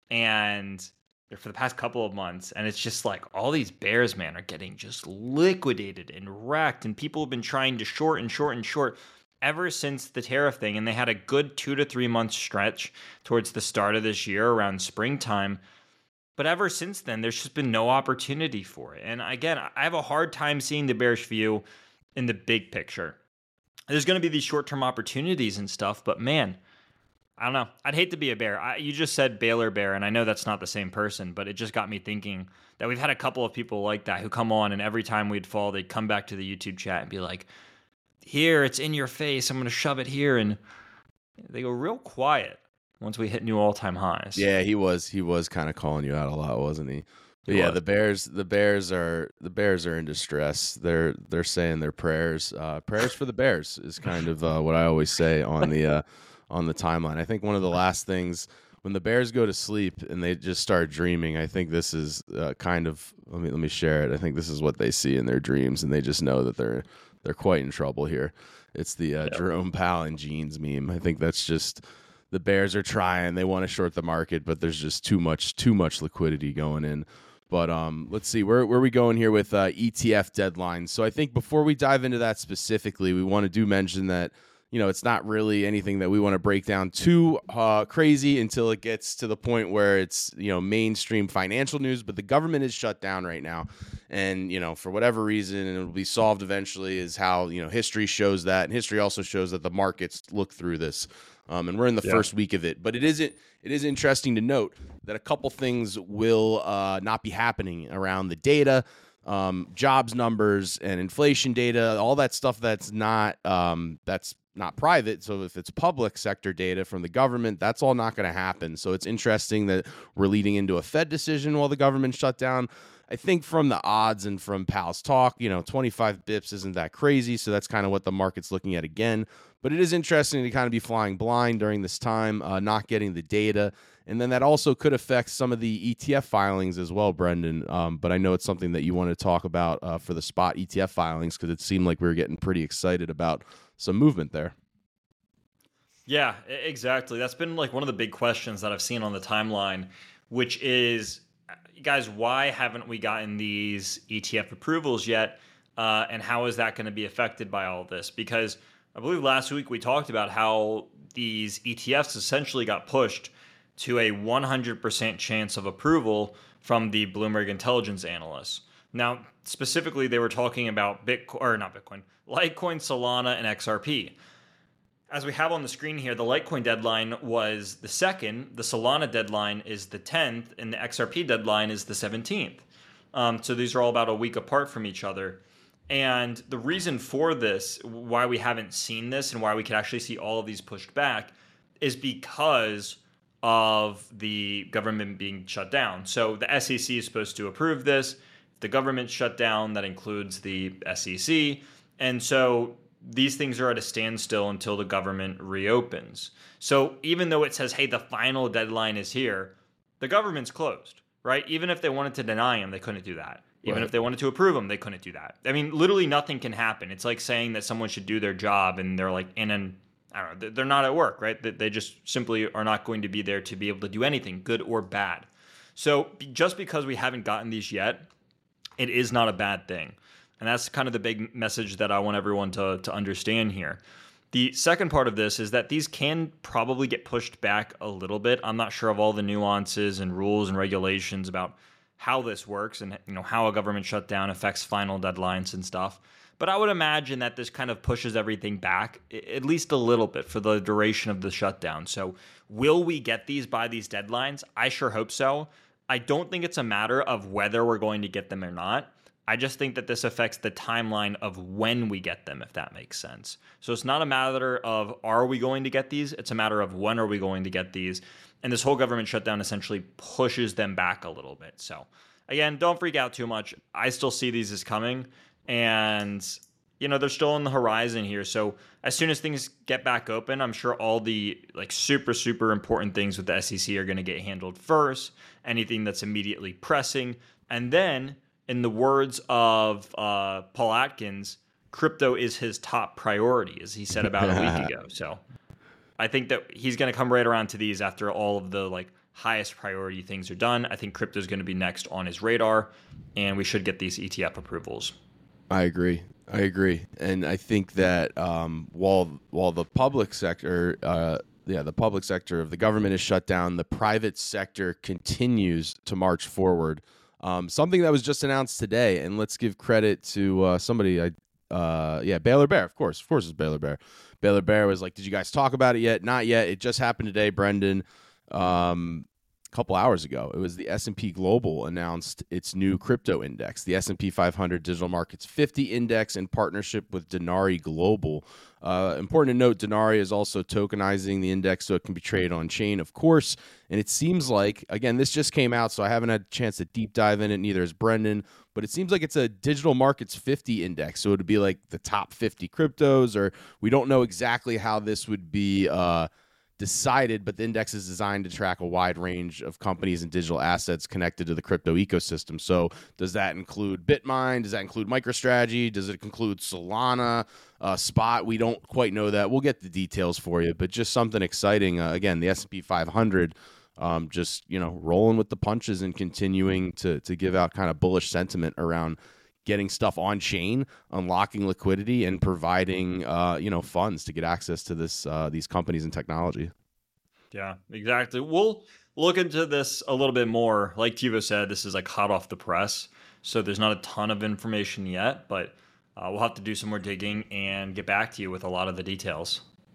and for the past couple of months, and it's just like all these bears, man, are getting just liquidated and wrecked, and people have been trying to short and short and short ever since the tariff thing, and they had a good two to three month stretch towards the start of this year around springtime. But ever since then, there's just been no opportunity for it. And again, I have a hard time seeing the bearish view in the big picture. There's going to be these short-term opportunities and stuff, but man, I don't know. I'd hate to be a bear. I, you just said Baylor Bear, and I know that's not the same person, but it just got me thinking that we've had a couple of people like that who come on, and every time we'd fall, they'd come back to the YouTube chat and be like, here, it's in your face. I'm going to shove it here. And they go real quiet once we hit new all-time highs. Yeah, he was he was kind of calling you out a lot, wasn't he? But yeah, the Bears, the Bears are the Bears are in distress. They're they're saying their prayers. Uh, prayers for the Bears is kind of uh, what I always say on the uh, on the timeline. I think one of the last things when the Bears go to sleep and they just start dreaming, I think this is uh, kind of let me let me share it. I think this is what they see in their dreams, and they just know that they're they're quite in trouble here. It's the uh, yep. Jerome Powell and jeans meme. I think that's just the Bears are trying. They want to short the market, but there's just too much too much liquidity going in. But um, let's see, where, where are we going here with uh, E T F deadlines? So I think before we dive into that specifically, we want to do mention that, you know, it's not really anything that we want to break down too uh, crazy until it gets to the point where it's, you know, mainstream financial news. But the government is shut down right now. And, you know, for whatever reason, and it'll be solved eventually, is how, you know, history shows that. And history also shows that the markets look through this. Um, and we're in the yeah. first week of it. But it isn't. It is interesting to note that a couple things will uh, not be happening around the data, um, jobs numbers, and inflation data. All that stuff that's not um, that's not private. So if it's public sector data from the government, that's all not going to happen. So it's interesting that we're leading into a Fed decision while the government shut down. I think from the odds and from Powell's talk, you know, twenty-five bips isn't that crazy. So that's kind of what the market's looking at again. But it is interesting to kind of be flying blind during this time, uh, not getting the data. And then that also could affect some of the E T F filings as well, Brendan. Um, but I know it's something that you want to talk about uh, for the spot E T F filings, because it seemed like we were getting pretty excited about some movement there. Yeah, exactly. That's been like one of the big questions that I've seen on the timeline, which is, guys, why haven't we gotten these E T F approvals yet? Uh, and how is that going to be affected by all of this? Because I believe last week we talked about how these E T Fs essentially got pushed to a one hundred percent chance of approval from the Bloomberg intelligence analysts. Now, specifically, they were talking about Bitcoin, or not Bitcoin, Litecoin, Solana, and X R P. As we have on the screen here, the Litecoin deadline was the second, the Solana deadline is the tenth, and the X R P deadline is the seventeenth. Um, so these are all about a week apart from each other. And the reason for this, why we haven't seen this and why we could actually see all of these pushed back, is because of the government being shut down. So the S E C is supposed to approve this. If the government shut down, that includes the S E C. And so these things are at a standstill until the government reopens. So even though it says, hey, the final deadline is here, the government's closed, right? Even if they wanted to deny them, they couldn't do that. Even Right. if they wanted to approve them, they couldn't do that. I mean, literally nothing can happen. It's like saying that someone should do their job and they're like in an, I don't know, they're not at work, right? They just simply are not going to be there to be able to do anything, good or bad. So just because we haven't gotten these yet, it is not a bad thing. And that's kind of the big message that I want everyone to, to understand here. The second part of this is that these can probably get pushed back a little bit. I'm not sure of all the nuances and rules and regulations about how this works and, you know, how a government shutdown affects final deadlines and stuff. But I would imagine that this kind of pushes everything back at least a little bit for the duration of the shutdown. So will we get these by these deadlines? I sure hope so. I don't think it's a matter of whether we're going to get them or not. I just think that this affects the timeline of when we get them, if that makes sense. So it's not a matter of are we going to get these? It's a matter of when are we going to get these? And this whole government shutdown essentially pushes them back a little bit. So again, don't freak out too much. I still see these as coming. And, you know, they're still on the horizon here. So as soon as things get back open, I'm sure all the like super, super important things with the S E C are going to get handled first. Anything that's immediately pressing. And then, in the words of uh, Paul Atkins, crypto is his top priority, as he said about a week ago. So I think that he's going to come right around to these after all of the like highest priority things are done. I think crypto is going to be next on his radar, and we should get these E T F approvals. I agree. I agree, and I think that um, while while the public sector, uh, yeah, the public sector of the government is shut down, the private sector continues to march forward. Um, something that was just announced today, and let's give credit to uh, somebody. I, uh, yeah, Baylor Bear, of course, of course, it's Baylor Bear. Baylor Bear was like, "Did you guys talk about it yet?" Not yet. It just happened today, Brendan. Um, a couple hours ago, it was the S and P Global announced its new crypto index, the S and P five hundred Digital Markets fifty Index, in partnership with Denari Global. Uh, important to note, Denari is also tokenizing the index so it can be traded on chain, of course. And it seems like, again, this just came out, so I haven't had a chance to deep dive in it, neither has Brendan, but it seems like it's a Digital Markets fifty index. So it would be like the top fifty cryptos, or we don't know exactly how this would be uh, decided, but the index is designed to track a wide range of companies and digital assets connected to the crypto ecosystem. So does that include Bitmine? Does that include MicroStrategy? Does it include Solana, uh, Spot? We don't quite know that. We'll get the details for you, but just something exciting. Uh, again, the S and P five hundred, um, just, you know, rolling with the punches and continuing to to give out kind of bullish sentiment around getting stuff on chain, unlocking liquidity, and providing uh, you know, funds to get access to this uh, these companies and technology. Yeah, exactly. We'll look into this a little bit more. Like Tivo said, this is like hot off the press, so there's not a ton of information yet, but uh, we'll have to do some more digging and get back to you with a lot of the details.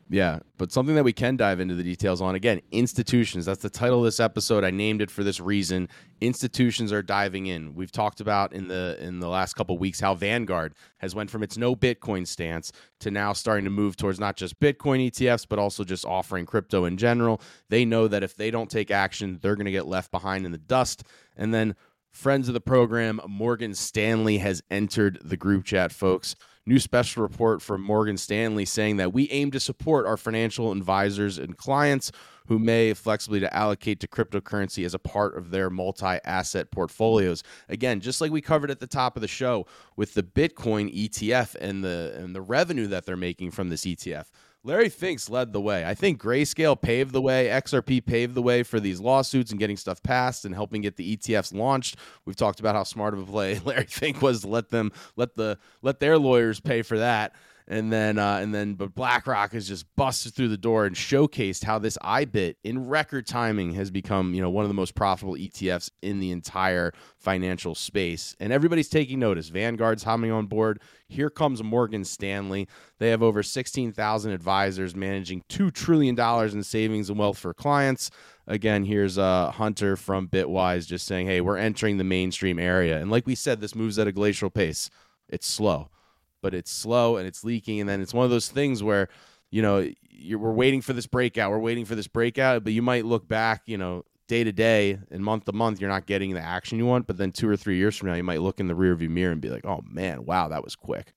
Yeah, but something that we can dive into the details on, again, institutions. That's the title of this episode. I named it for this reason. Institutions are diving in. We've talked about in the in the last couple of weeks how Vanguard has went from its no Bitcoin stance to now starting to move towards not just Bitcoin E T Fs, but also just offering crypto in general. They know that if they don't take action, they're going to get left behind in the dust. And then friends of the program, Morgan Stanley has entered the group chat, folks. New special report from Morgan Stanley saying that we aim to support our financial advisors and clients who may flexibly to allocate to cryptocurrency as a part of their multi-asset portfolios. Again, just like we covered at the top of the show with the Bitcoin E T F and the and the revenue that they're making from this E T F. Larry Finks led the way. I think Grayscale paved the way. X R P paved the way for these lawsuits and getting stuff passed and helping get the E T Fs launched. We've talked about how smart of a play Larry Fink was to let them let the let their lawyers pay for that. And then, uh, and then, but BlackRock has just busted through the door and showcased how this I B I T in record timing has become, you know, one of the most profitable E T Fs in the entire financial space. And everybody's taking notice. Vanguard's coming on board. Here comes Morgan Stanley. They have over sixteen thousand advisors managing two trillion dollars in savings and wealth for clients. Again, here's uh, Hunter from Bitwise just saying, hey, we're entering the mainstream area. And like we said, this moves at a glacial pace. It's slow. But it's slow and it's leaking. And then it's one of those things where, you know, you're, we're waiting for this breakout. We're waiting for this breakout. But you might look back, you know, day to day and month to month, you're not getting the action you want. But then two or three years from now, you might look in the rearview mirror and be like, oh, man, wow, that was quick.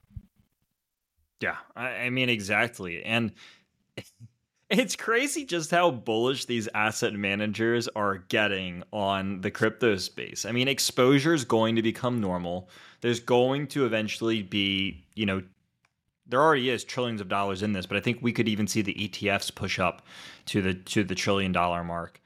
Yeah, I, I mean, exactly. And it's crazy just how bullish these asset managers are getting on the crypto space. I mean, exposure is going to become normal. There's going to eventually be, you know, there already is trillions of dollars in this, but I think we could even see the E T Fs push up to the to the trillion dollar mark.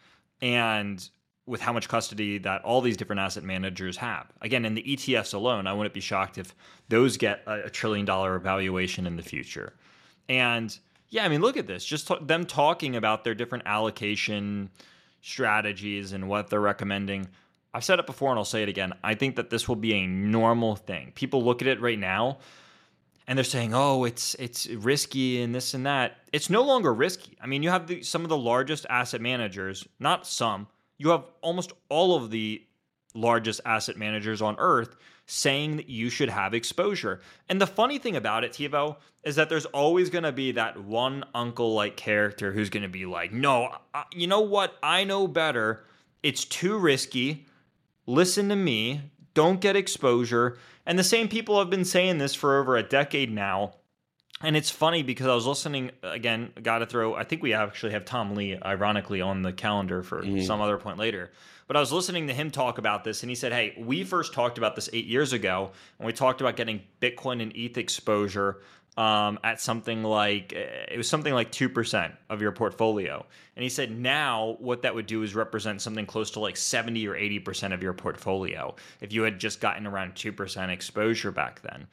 And with how much custody that all these different asset managers have. Again, in the E T Fs alone, I wouldn't be shocked if those get a, a trillion dollar valuation in the future. And yeah, I mean, look at this. Just t- them talking about their different allocation strategies and what they're recommending. I've said it before and I'll say it again. I think that this will be a normal thing. People look at it right now and they're saying, oh, it's it's risky and this and that. It's no longer risky. I mean, you have the, some of the largest asset managers, not some, you have almost all of the largest asset managers on earth saying that you should have exposure. And the funny thing about it, TiVo, is that there's always going to be that one uncle-like character who's going to be like, no, I, you know what? I know better. It's too risky. Listen to me. Don't get exposure. And the same people have been saying this for over a decade now. And it's funny because I was listening, again, got to throw, I think we actually have Tom Lee, ironically, on the calendar for mm-hmm. some other point later. But I was listening to him talk about this, and he said, hey, we first talked about this eight years ago, and we talked about getting Bitcoin and E T H exposure um, at something like, it was something like two percent of your portfolio. And he said now what that would do is represent something close to like seventy or eighty percent of your portfolio if you had just gotten around two percent exposure back then.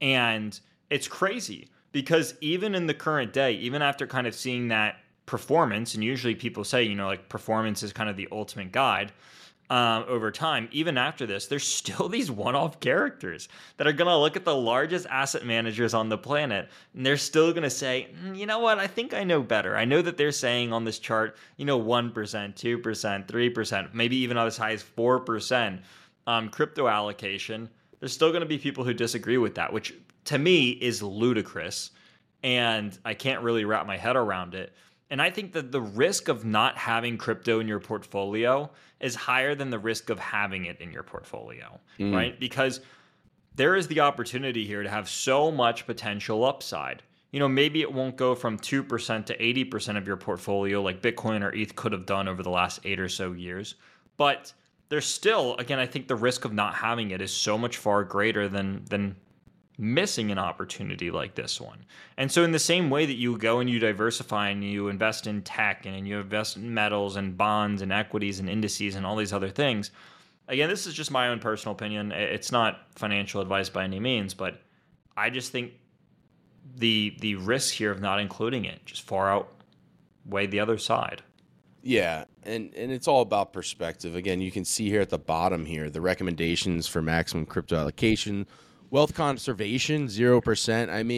And it's crazy because even in the current day, even after kind of seeing that performance, and usually people say, you know, like performance is kind of the ultimate guide um, over time. Even after this, there's still these one-off characters that are going to look at the largest asset managers on the planet, and they're still going to say, mm, you know what, I think I know better. I know that they're saying on this chart, you know, one percent, two percent, three percent, maybe even as high as four percent um, crypto allocation. There's still going to be people who disagree with that, which to me is ludicrous, and I can't really wrap my head around it. And I think that the risk of not having crypto in your portfolio is higher than the risk of having it in your portfolio, mm. right? Because there is the opportunity here to have so much potential upside. You know, maybe it won't go from two percent to eighty percent of your portfolio like Bitcoin or E T H could have done over the last eight or so years. But there's still, again, I think the risk of not having it is so much far greater than than missing an opportunity like this one. And so in the same way that you go and you diversify and you invest in tech and you invest in metals and bonds and equities and indices and all these other things, again, this is just my own personal opinion. It's not financial advice by any means, but I just think the the risks here of not including it just far outweigh the other side. Yeah, and, and it's all about perspective. Again, you can see here at the bottom here, the recommendations for maximum crypto allocation. Wealth conservation, zero percent. I mean,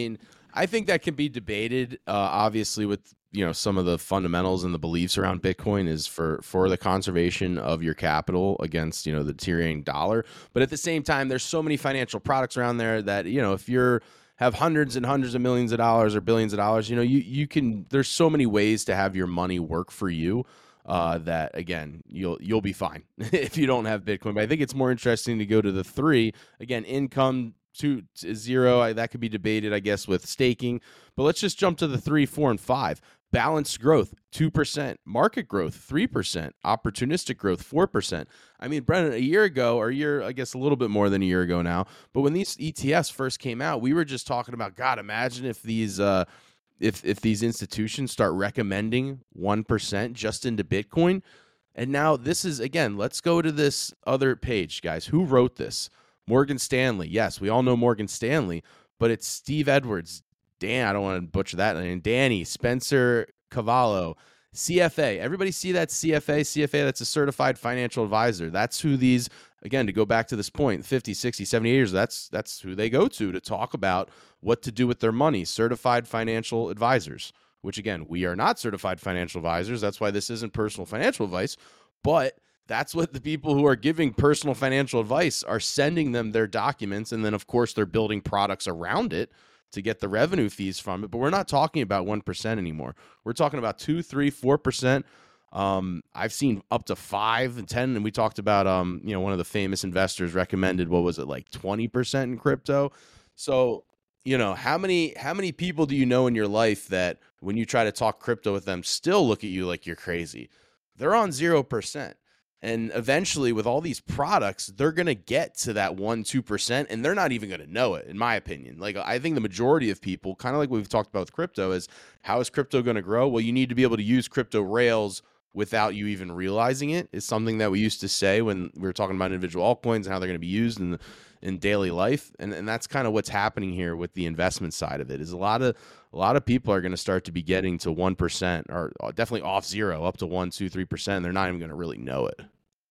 I think that can be debated. Uh, obviously, with you know some of the fundamentals and the beliefs around Bitcoin is for for the conservation of your capital against you know the deteriorating dollar. But at the same time, there's so many financial products around there that you know if you're have hundreds and hundreds of millions of dollars or billions of dollars, you know you you can. There's so many ways to have your money work for you. Uh, that again, you'll you'll be fine if you don't have Bitcoin. But I think it's more interesting to go to the three again. Income to, to zero, I, that could be debated, I guess, with staking. But let's just jump to the three, four, and five. Balanced growth, two percent. Market growth, three percent. Opportunistic growth, four percent. I mean, Brennan, a year ago, or a year, I guess a little bit more than a year ago now, but when these E T Fs first came out, we were just talking about, God, imagine if these uh, if if these institutions start recommending one percent just into Bitcoin. And now this is, again, let's go to this other page, guys. Who wrote this? Morgan Stanley. Yes, we all know Morgan Stanley, but it's Steve Edwards, Dan, I don't want to butcher that name, Danny, Spencer Cavallo, C F A. Everybody see that C F A? C F A, that's a certified financial advisor. That's who these, again, to go back to this point, fifty, sixty, seventy years, that's that's who they go to to talk about what to do with their money, certified financial advisors, which, again, we are not certified financial advisors. That's why this isn't personal financial advice, but that's what the people who are giving personal financial advice are sending them their documents. And then, of course, they're building products around it to get the revenue fees from it. But we're not talking about one percent anymore. We're talking about two, three, four percent. Um, I've seen up to five and ten. And we talked about, um, you know, one of the famous investors recommended, what was it, like twenty percent in crypto. So, you know, how many, how many people do you know in your life that when you try to talk crypto with them still look at you like you're crazy? They're on zero percent. And eventually, with all these products, they're going to get to that one, two percent, and they're not even going to know it, in my opinion. Like, I think the majority of people, kind of like we've talked about with crypto, is how is crypto going to grow? Well, you need to be able to use crypto rails without you even realizing it, is something that we used to say when we were talking about individual altcoins and how they're going to be used in, in daily life. And, and that's kind of what's happening here with the investment side of it, is a lot of a lot of people are going to start to be getting to one percent, or definitely off zero, up to one, two, three percent, and they're not even going to really know it.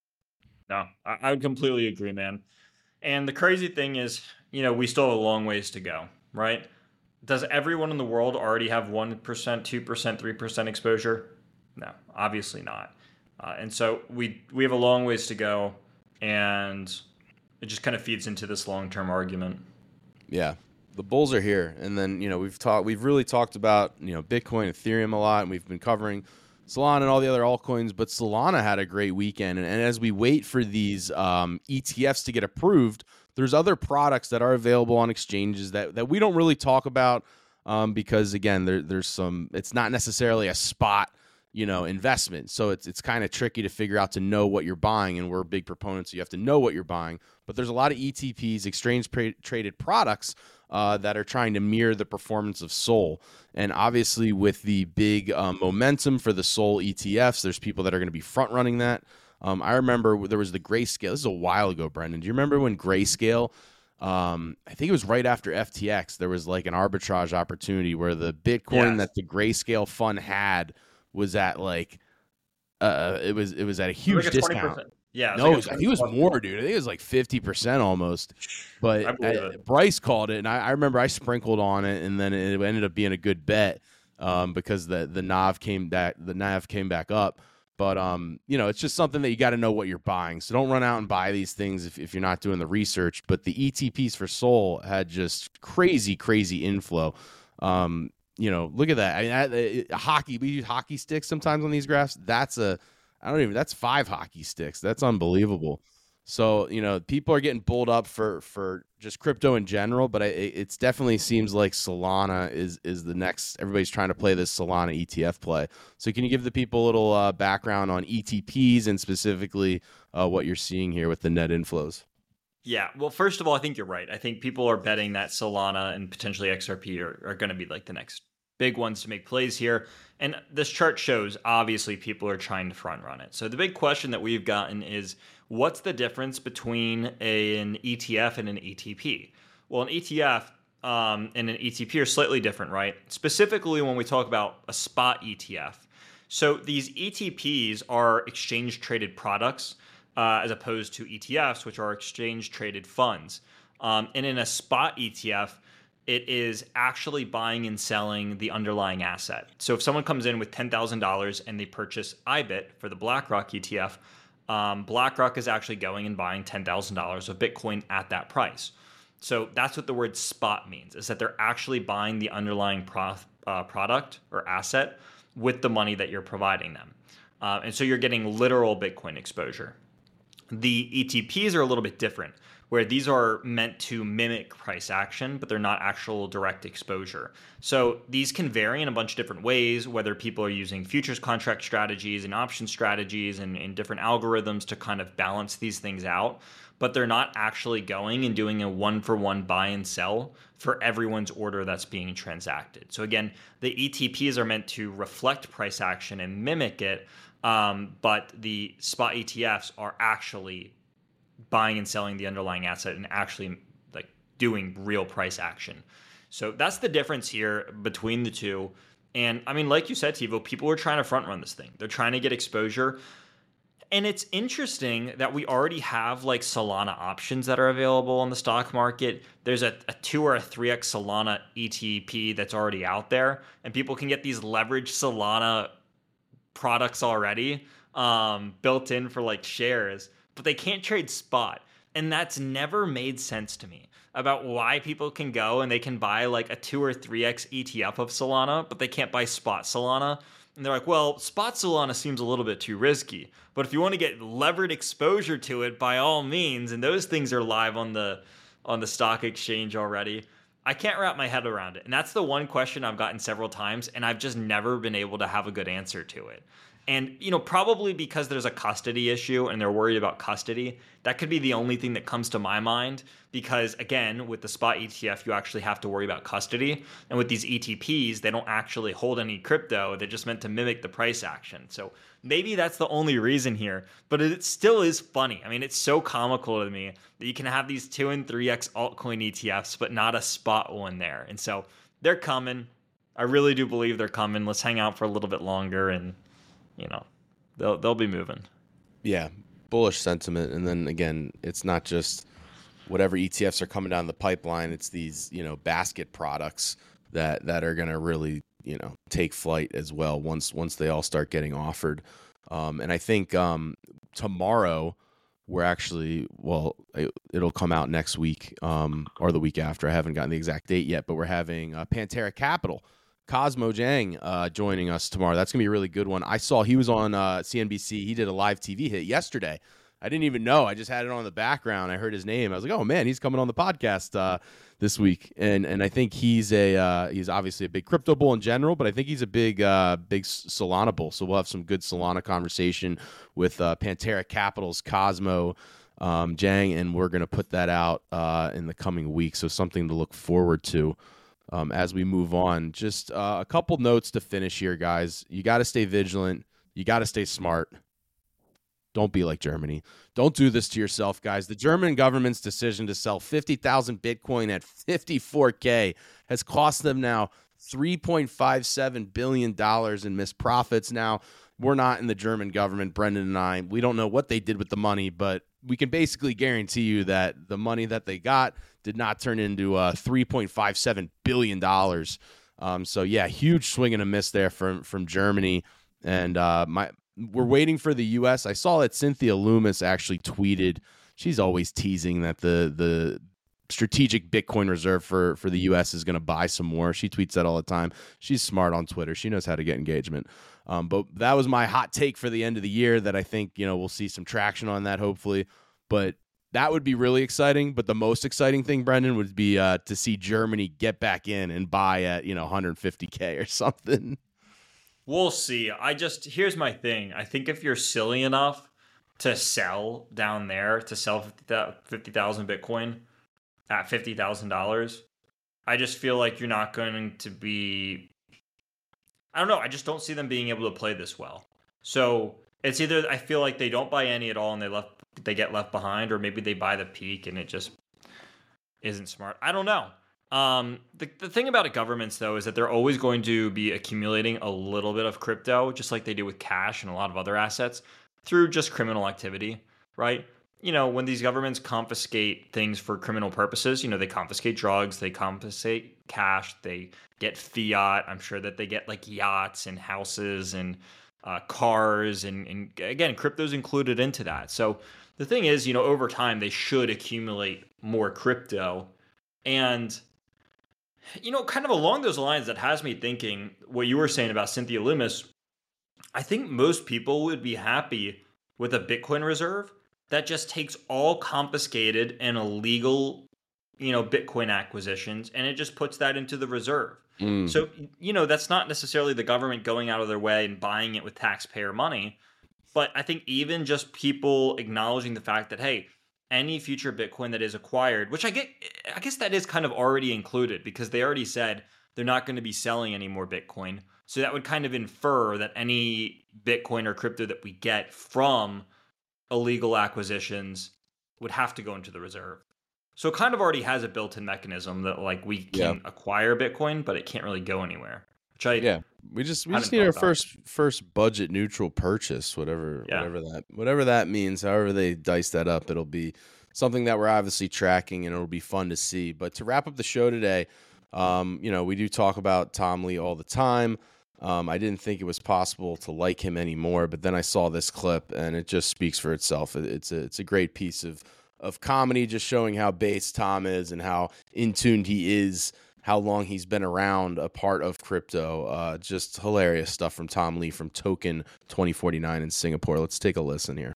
No, I, I would completely agree, man. And the crazy thing is, you know, we still have a long ways to go, right? Does everyone in the world already have one percent, two percent, three percent exposure? No, obviously not. Uh, and so we we have a long ways to go, and it just kind of feeds into this long-term argument. Yeah, the bulls are here. And then, you know, we've talked, we've really talked about, you know, Bitcoin, Ethereum a lot, and we've been covering Solana and all the other altcoins, but Solana had a great weekend. And, and as we wait for these um, E T Fs to get approved, there's other products that are available on exchanges that, that we don't really talk about um, because, again, there, there's some, it's not necessarily a spot, you know, investment. So it's it's kind of tricky to figure out to know what you're buying. And we're big proponents, so you have to know what you're buying. But there's a lot of E T Ps, exchange traded products, Uh, that are trying to mirror the performance of Sol. And obviously with the big um, momentum for the Sol E T Fs, there's people that are going to be front running that. Um, I remember there was the Grayscale. This is a while ago, Brendan. Do you remember when Grayscale, um, I think it was right after F T X, there was like an arbitrage opportunity where the Bitcoin Yes. that the Grayscale fund had was at like, uh, it was it was at a huge Like a discount. twenty percent. Yeah. No, like it was, I think it was more, dude. I think it was like fifty percent almost. But I believe uh, it. Bryce called it, and I, I remember I sprinkled on it, and then it ended up being a good bet um, because the the N A V came back, the N A V came back up. But um, you know, it's just something that you got to know what you're buying. So don't run out and buy these things if, if you're not doing the research. But the E T Ps for Sol had just crazy, crazy inflow. Um, you know, look at that. I mean, I, I, hockey. We use hockey sticks sometimes on these graphs. That's a I don't even, that's five hockey sticks. That's unbelievable. So, you know, people are getting bulled up for, for just crypto in general, but I, it definitely seems like Solana is, is the next, everybody's trying to play this Solana E T F play. So can you give the people a little uh, background on E T Ps and specifically uh, what you're seeing here with the net inflows? Yeah. Well, first of all, I think you're right. I think people are betting that Solana and potentially X R P are, are going to be like the next big ones to make plays here. And this chart shows, obviously, people are trying to front run it. So the big question that we've gotten is, what's the difference between a, an E T F and an E T P? Well, an E T F um, and an E T P are slightly different, right? Specifically when we talk about a spot E T F. So these E T Ps are exchange-traded products uh, as opposed to E T Fs, which are exchange-traded funds. Um, and in a spot E T F, it is actually buying and selling the underlying asset. So if someone comes in with ten thousand dollars and they purchase I B I T for the BlackRock E T F, um, BlackRock is actually going and buying ten thousand dollars of Bitcoin at that price. So that's what the word spot means, is that they're actually buying the underlying pro- uh, product or asset with the money that you're providing them. Uh, and so you're getting literal Bitcoin exposure. The E T Ps are a little bit different, where these are meant to mimic price action, but they're not actual direct exposure. So these can vary in a bunch of different ways, whether people are using futures contract strategies and option strategies and, and different algorithms to kind of balance these things out. But they're not actually going and doing a one-for-one buy and sell for everyone's order that's being transacted. So again, the E T Ps are meant to reflect price action and mimic it, um, but the spot E T Fs are actually buying and selling the underlying asset and actually like doing real price action. So that's the difference here between the two. And I mean, like you said, Tivo, people are trying to front run this thing. They're trying to get exposure. And it's interesting that we already have like Solana options that are available on the stock market. There's a, a two or a three X Solana E T P that's already out there, and people can get these leveraged Solana products already um, built in for like shares, but they can't trade spot. And that's never made sense to me about why people can go and they can buy like a two or three X E T F of Solana, but they can't buy spot Solana. And they're like, well, spot Solana seems a little bit too risky. But if you want to get levered exposure to it, by all means, and those things are live on the on the stock exchange already. I can't wrap my head around it. And that's the one question I've gotten several times, and I've just never been able to have a good answer to it. And, you know, probably because there's a custody issue and they're worried about custody, that could be the only thing that comes to my mind. Because, again, with the spot E T F, you actually have to worry about custody. And with these E T Ps, they don't actually hold any crypto. They're just meant to mimic the price action. So maybe that's the only reason here. But it still is funny. I mean, it's so comical to me that you can have these two and three X altcoin E T Fs, but not a spot one there. And so they're coming. I really do believe they're coming. Let's hang out for a little bit longer and, you know, they'll they'll be moving. Yeah, bullish sentiment. And then again, it's not just whatever E T Fs are coming down the pipeline. It's these, you know, basket products that that are going to really, you know, take flight as well once once they all start getting offered. Um, and I think um, tomorrow we're actually, well, it, it'll come out next week um, or the week after. I haven't gotten the exact date yet, but we're having uh, Pantera Capital, Cosmo Jiang uh, joining us tomorrow. That's going to be a really good one. I saw he was on uh, C N B C. He did a live T V hit yesterday. I didn't even know. I just had it on the background. I heard his name. I was like, oh, man, he's coming on the podcast uh, this week. And and I think he's a uh, he's obviously a big crypto bull in general, but I think he's a big, uh, big Solana bull. So we'll have some good Solana conversation with uh, Pantera Capital's Cosmo um, Jiang, and we're going to put that out uh, in the coming weeks. So something to look forward to. Um, as we move on, just uh, a couple notes to finish here, guys. You got to stay vigilant. You got to stay smart. Don't be like Germany. Don't do this to yourself, guys. The German government's decision to sell fifty thousand Bitcoin at fifty-four K has cost them now three point five seven billion dollars in missed profits. Now, we're not in the German government, Brendan and I. We don't know what they did with the money, but we can basically guarantee you that the money that they got did not turn into uh, three point five seven billion dollars. Um, so, yeah, huge swing and a miss there from, from Germany. And uh, my we're waiting for the U S. I saw that Cynthia Loomis actually tweeted. She's always teasing that the the strategic Bitcoin reserve for, for the U S is going to buy some more. She tweets that all the time. She's smart on Twitter. She knows how to get engagement. Um, but that was my hot take for the end of the year that I think, you know, we'll see some traction on that hopefully. But that would be really exciting. But the most exciting thing, Brendan, would be uh, to see Germany get back in and buy at, you know, one hundred fifty K or something. We'll see. I just, here's my thing. I think if you're silly enough to sell down there, to sell fifty thousand Bitcoin at fifty thousand dollars, I just feel like you're not going to be, I don't know. I just don't see them being able to play this well. So it's either, I feel like they don't buy any at all and they left, they get left behind, or maybe they buy the peak and it just isn't smart. I don't know. Um, the, the thing about governments, though, is that they're always going to be accumulating a little bit of crypto, just like they do with cash and a lot of other assets, through just criminal activity, right? you know, when these governments confiscate things for criminal purposes, you know, they confiscate drugs, they confiscate cash, they get fiat. I'm sure that they get like yachts and houses and uh, cars. And, and again, crypto's included into that. So the thing is, you know, over time, they should accumulate more crypto. And, you know, kind of along those lines, that has me thinking what you were saying about Cynthia Lummis. I think most people would be happy with a Bitcoin reserve that just takes all confiscated and illegal, you know, Bitcoin acquisitions, and it just puts that into the reserve. Mm. So, you know, that's not necessarily the government going out of their way and buying it with taxpayer money. But I think even just people acknowledging the fact that, hey, any future Bitcoin that is acquired, which I get, I guess that is kind of already included because they already said they're not going to be selling any more Bitcoin. So that would kind of infer that any Bitcoin or crypto that we get from illegal acquisitions would have to go into the reserve. So it kind of already has a built-in mechanism that like we can yeah. acquire Bitcoin, but it can't really go anywhere. Which I yeah, we just we just need our first first budget neutral purchase, whatever yeah. whatever that whatever that means. However they dice that up, it'll be something that we're obviously tracking, and it'll be fun to see. But to wrap up the show today, um, you know, we do talk about Tom Lee all the time. Um, I didn't think it was possible to like him anymore, but then I saw this clip, and it just speaks for itself. It's a it's a great piece of of comedy, just showing how base Tom is and how in tuned he is, how long he's been around, a part of crypto. Uh, just hilarious stuff from Tom Lee from Token twenty forty-nine in Singapore. Let's take a listen here.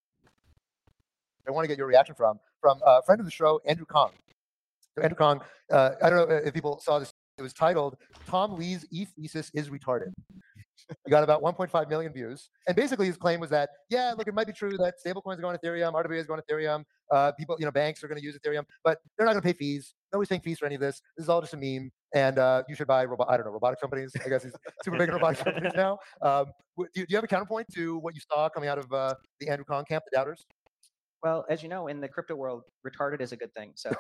I want to get your reaction from from a friend of the show, Andrew Kong. So Andrew Kong, uh, I don't know if people saw this. It was titled, Tom Lee's E-Thesis is Retarded. He got about one point five million views. And basically his claim was that, yeah, look, it might be true that stablecoins are going to Ethereum, R W A is going to Ethereum, uh, people, you know, banks are going to use Ethereum, but they're not going to pay fees. Nobody's paying fees for any of this. This is all just a meme. And uh, you should buy, robo- I don't know, robotic companies. I guess he's super big in robotic companies now. Um, do, you, do you have a counterpoint to what you saw coming out of uh, the Andrew Kong camp, the doubters? Well, as you know, in the crypto world, retarded is a good thing. So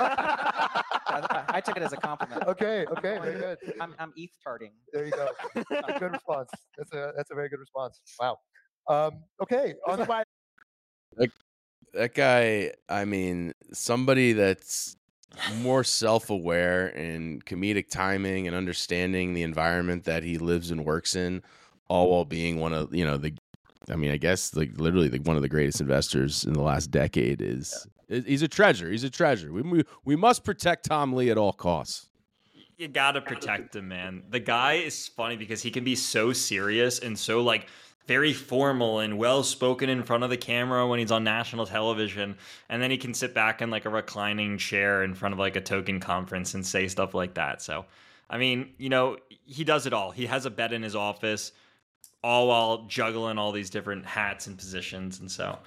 I, I took it as a compliment. Okay, okay, very good. I'm, I'm E T H-tarding. There you go. Good response. That's a that's a very good response. Wow. Um, okay. On the that, that guy, I mean, somebody that's more self-aware and comedic timing and understanding the environment that he lives and works in, all while being one of, you know, the I mean, I guess like literally like one of the greatest investors in the last decade is yeah. he's a treasure. He's a treasure. We, we we must protect Tom Lee at all costs. You gotta protect him, man. The guy is funny because he can be so serious and so like very formal and well spoken in front of the camera when he's on national television, and then he can sit back in like a reclining chair in front of like a token conference and say stuff like that. So, I mean, you know, he does it all. He has a bed in his office, all while juggling all these different hats and positions. And so,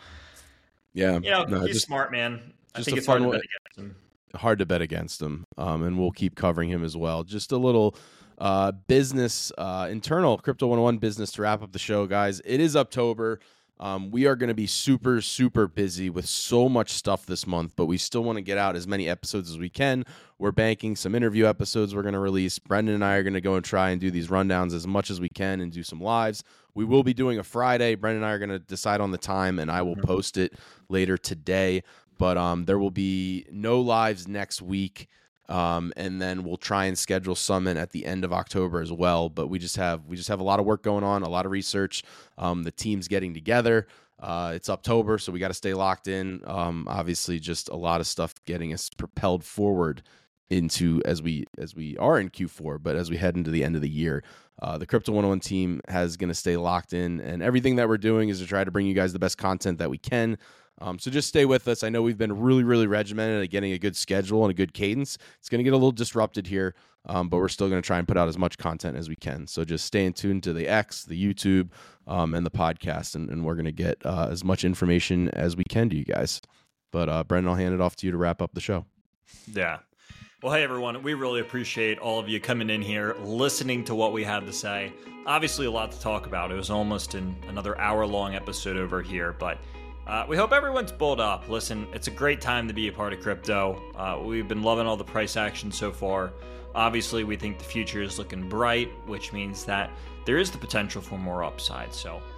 yeah, you know, no, he's just, smart, man. I think it's hard to to bet against him. Hard to bet against him. Um, and we'll keep covering him as well. Just a little uh, business, uh, internal Crypto one oh one business to wrap up the show, guys. It is October. Um, we are going to be super, super busy with so much stuff this month, but we still want to get out as many episodes as we can. We're banking some interview episodes we're going to release. Brendan and I are going to go and try and do these rundowns as much as we can and do some lives. We will be doing a Friday. Brendan and I are going to decide on the time, and I will post it later today. But um, there will be no lives next week. Um, and then we'll try and schedule Summit at the end of October as well. But we just have we just have a lot of work going on, a lot of research. Um, the team's getting together. Uh, it's October, so we got to stay locked in. Um, obviously, just a lot of stuff getting us propelled forward into as we as we are in Q four, but as we head into the end of the year. Uh, the Crypto one oh one team has going to stay locked in, and everything that we're doing is to try to bring you guys the best content that we can. Um, so just stay with us. I know we've been really, really regimented at getting a good schedule and a good cadence. It's going to get a little disrupted here, um, but we're still going to try and put out as much content as we can. So just stay in tune to the X, the YouTube, um, and the podcast, and, and we're going to get uh, as much information as we can to you guys. But uh, Brendan, I'll hand it off to you to wrap up the show. Yeah. Well, hey, everyone. We really appreciate all of you coming in here, listening to what we had to say. Obviously, a lot to talk about. It was almost an, another hour-long episode over here, but Uh, we hope everyone's bulled up. Listen, it's a great time to be a part of crypto. Uh, we've been loving all the price action so far. Obviously, we think the future is looking bright, which means that there is the potential for more upside. So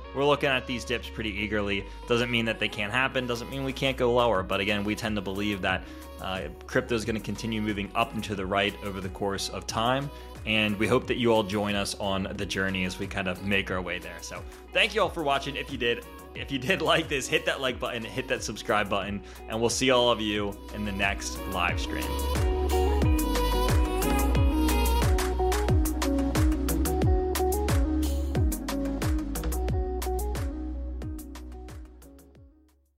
we're looking at these dips pretty eagerly. Doesn't mean that they can't happen, doesn't mean we can't go lower, but again, we tend to believe that uh, crypto is going to continue moving up and to the right over the course of time, and we hope that you all join us on the journey as we kind of make our way there. So thank you all for watching. If you did, if you did like this, hit that like button, hit that subscribe button, and we'll see all of you in the next live stream.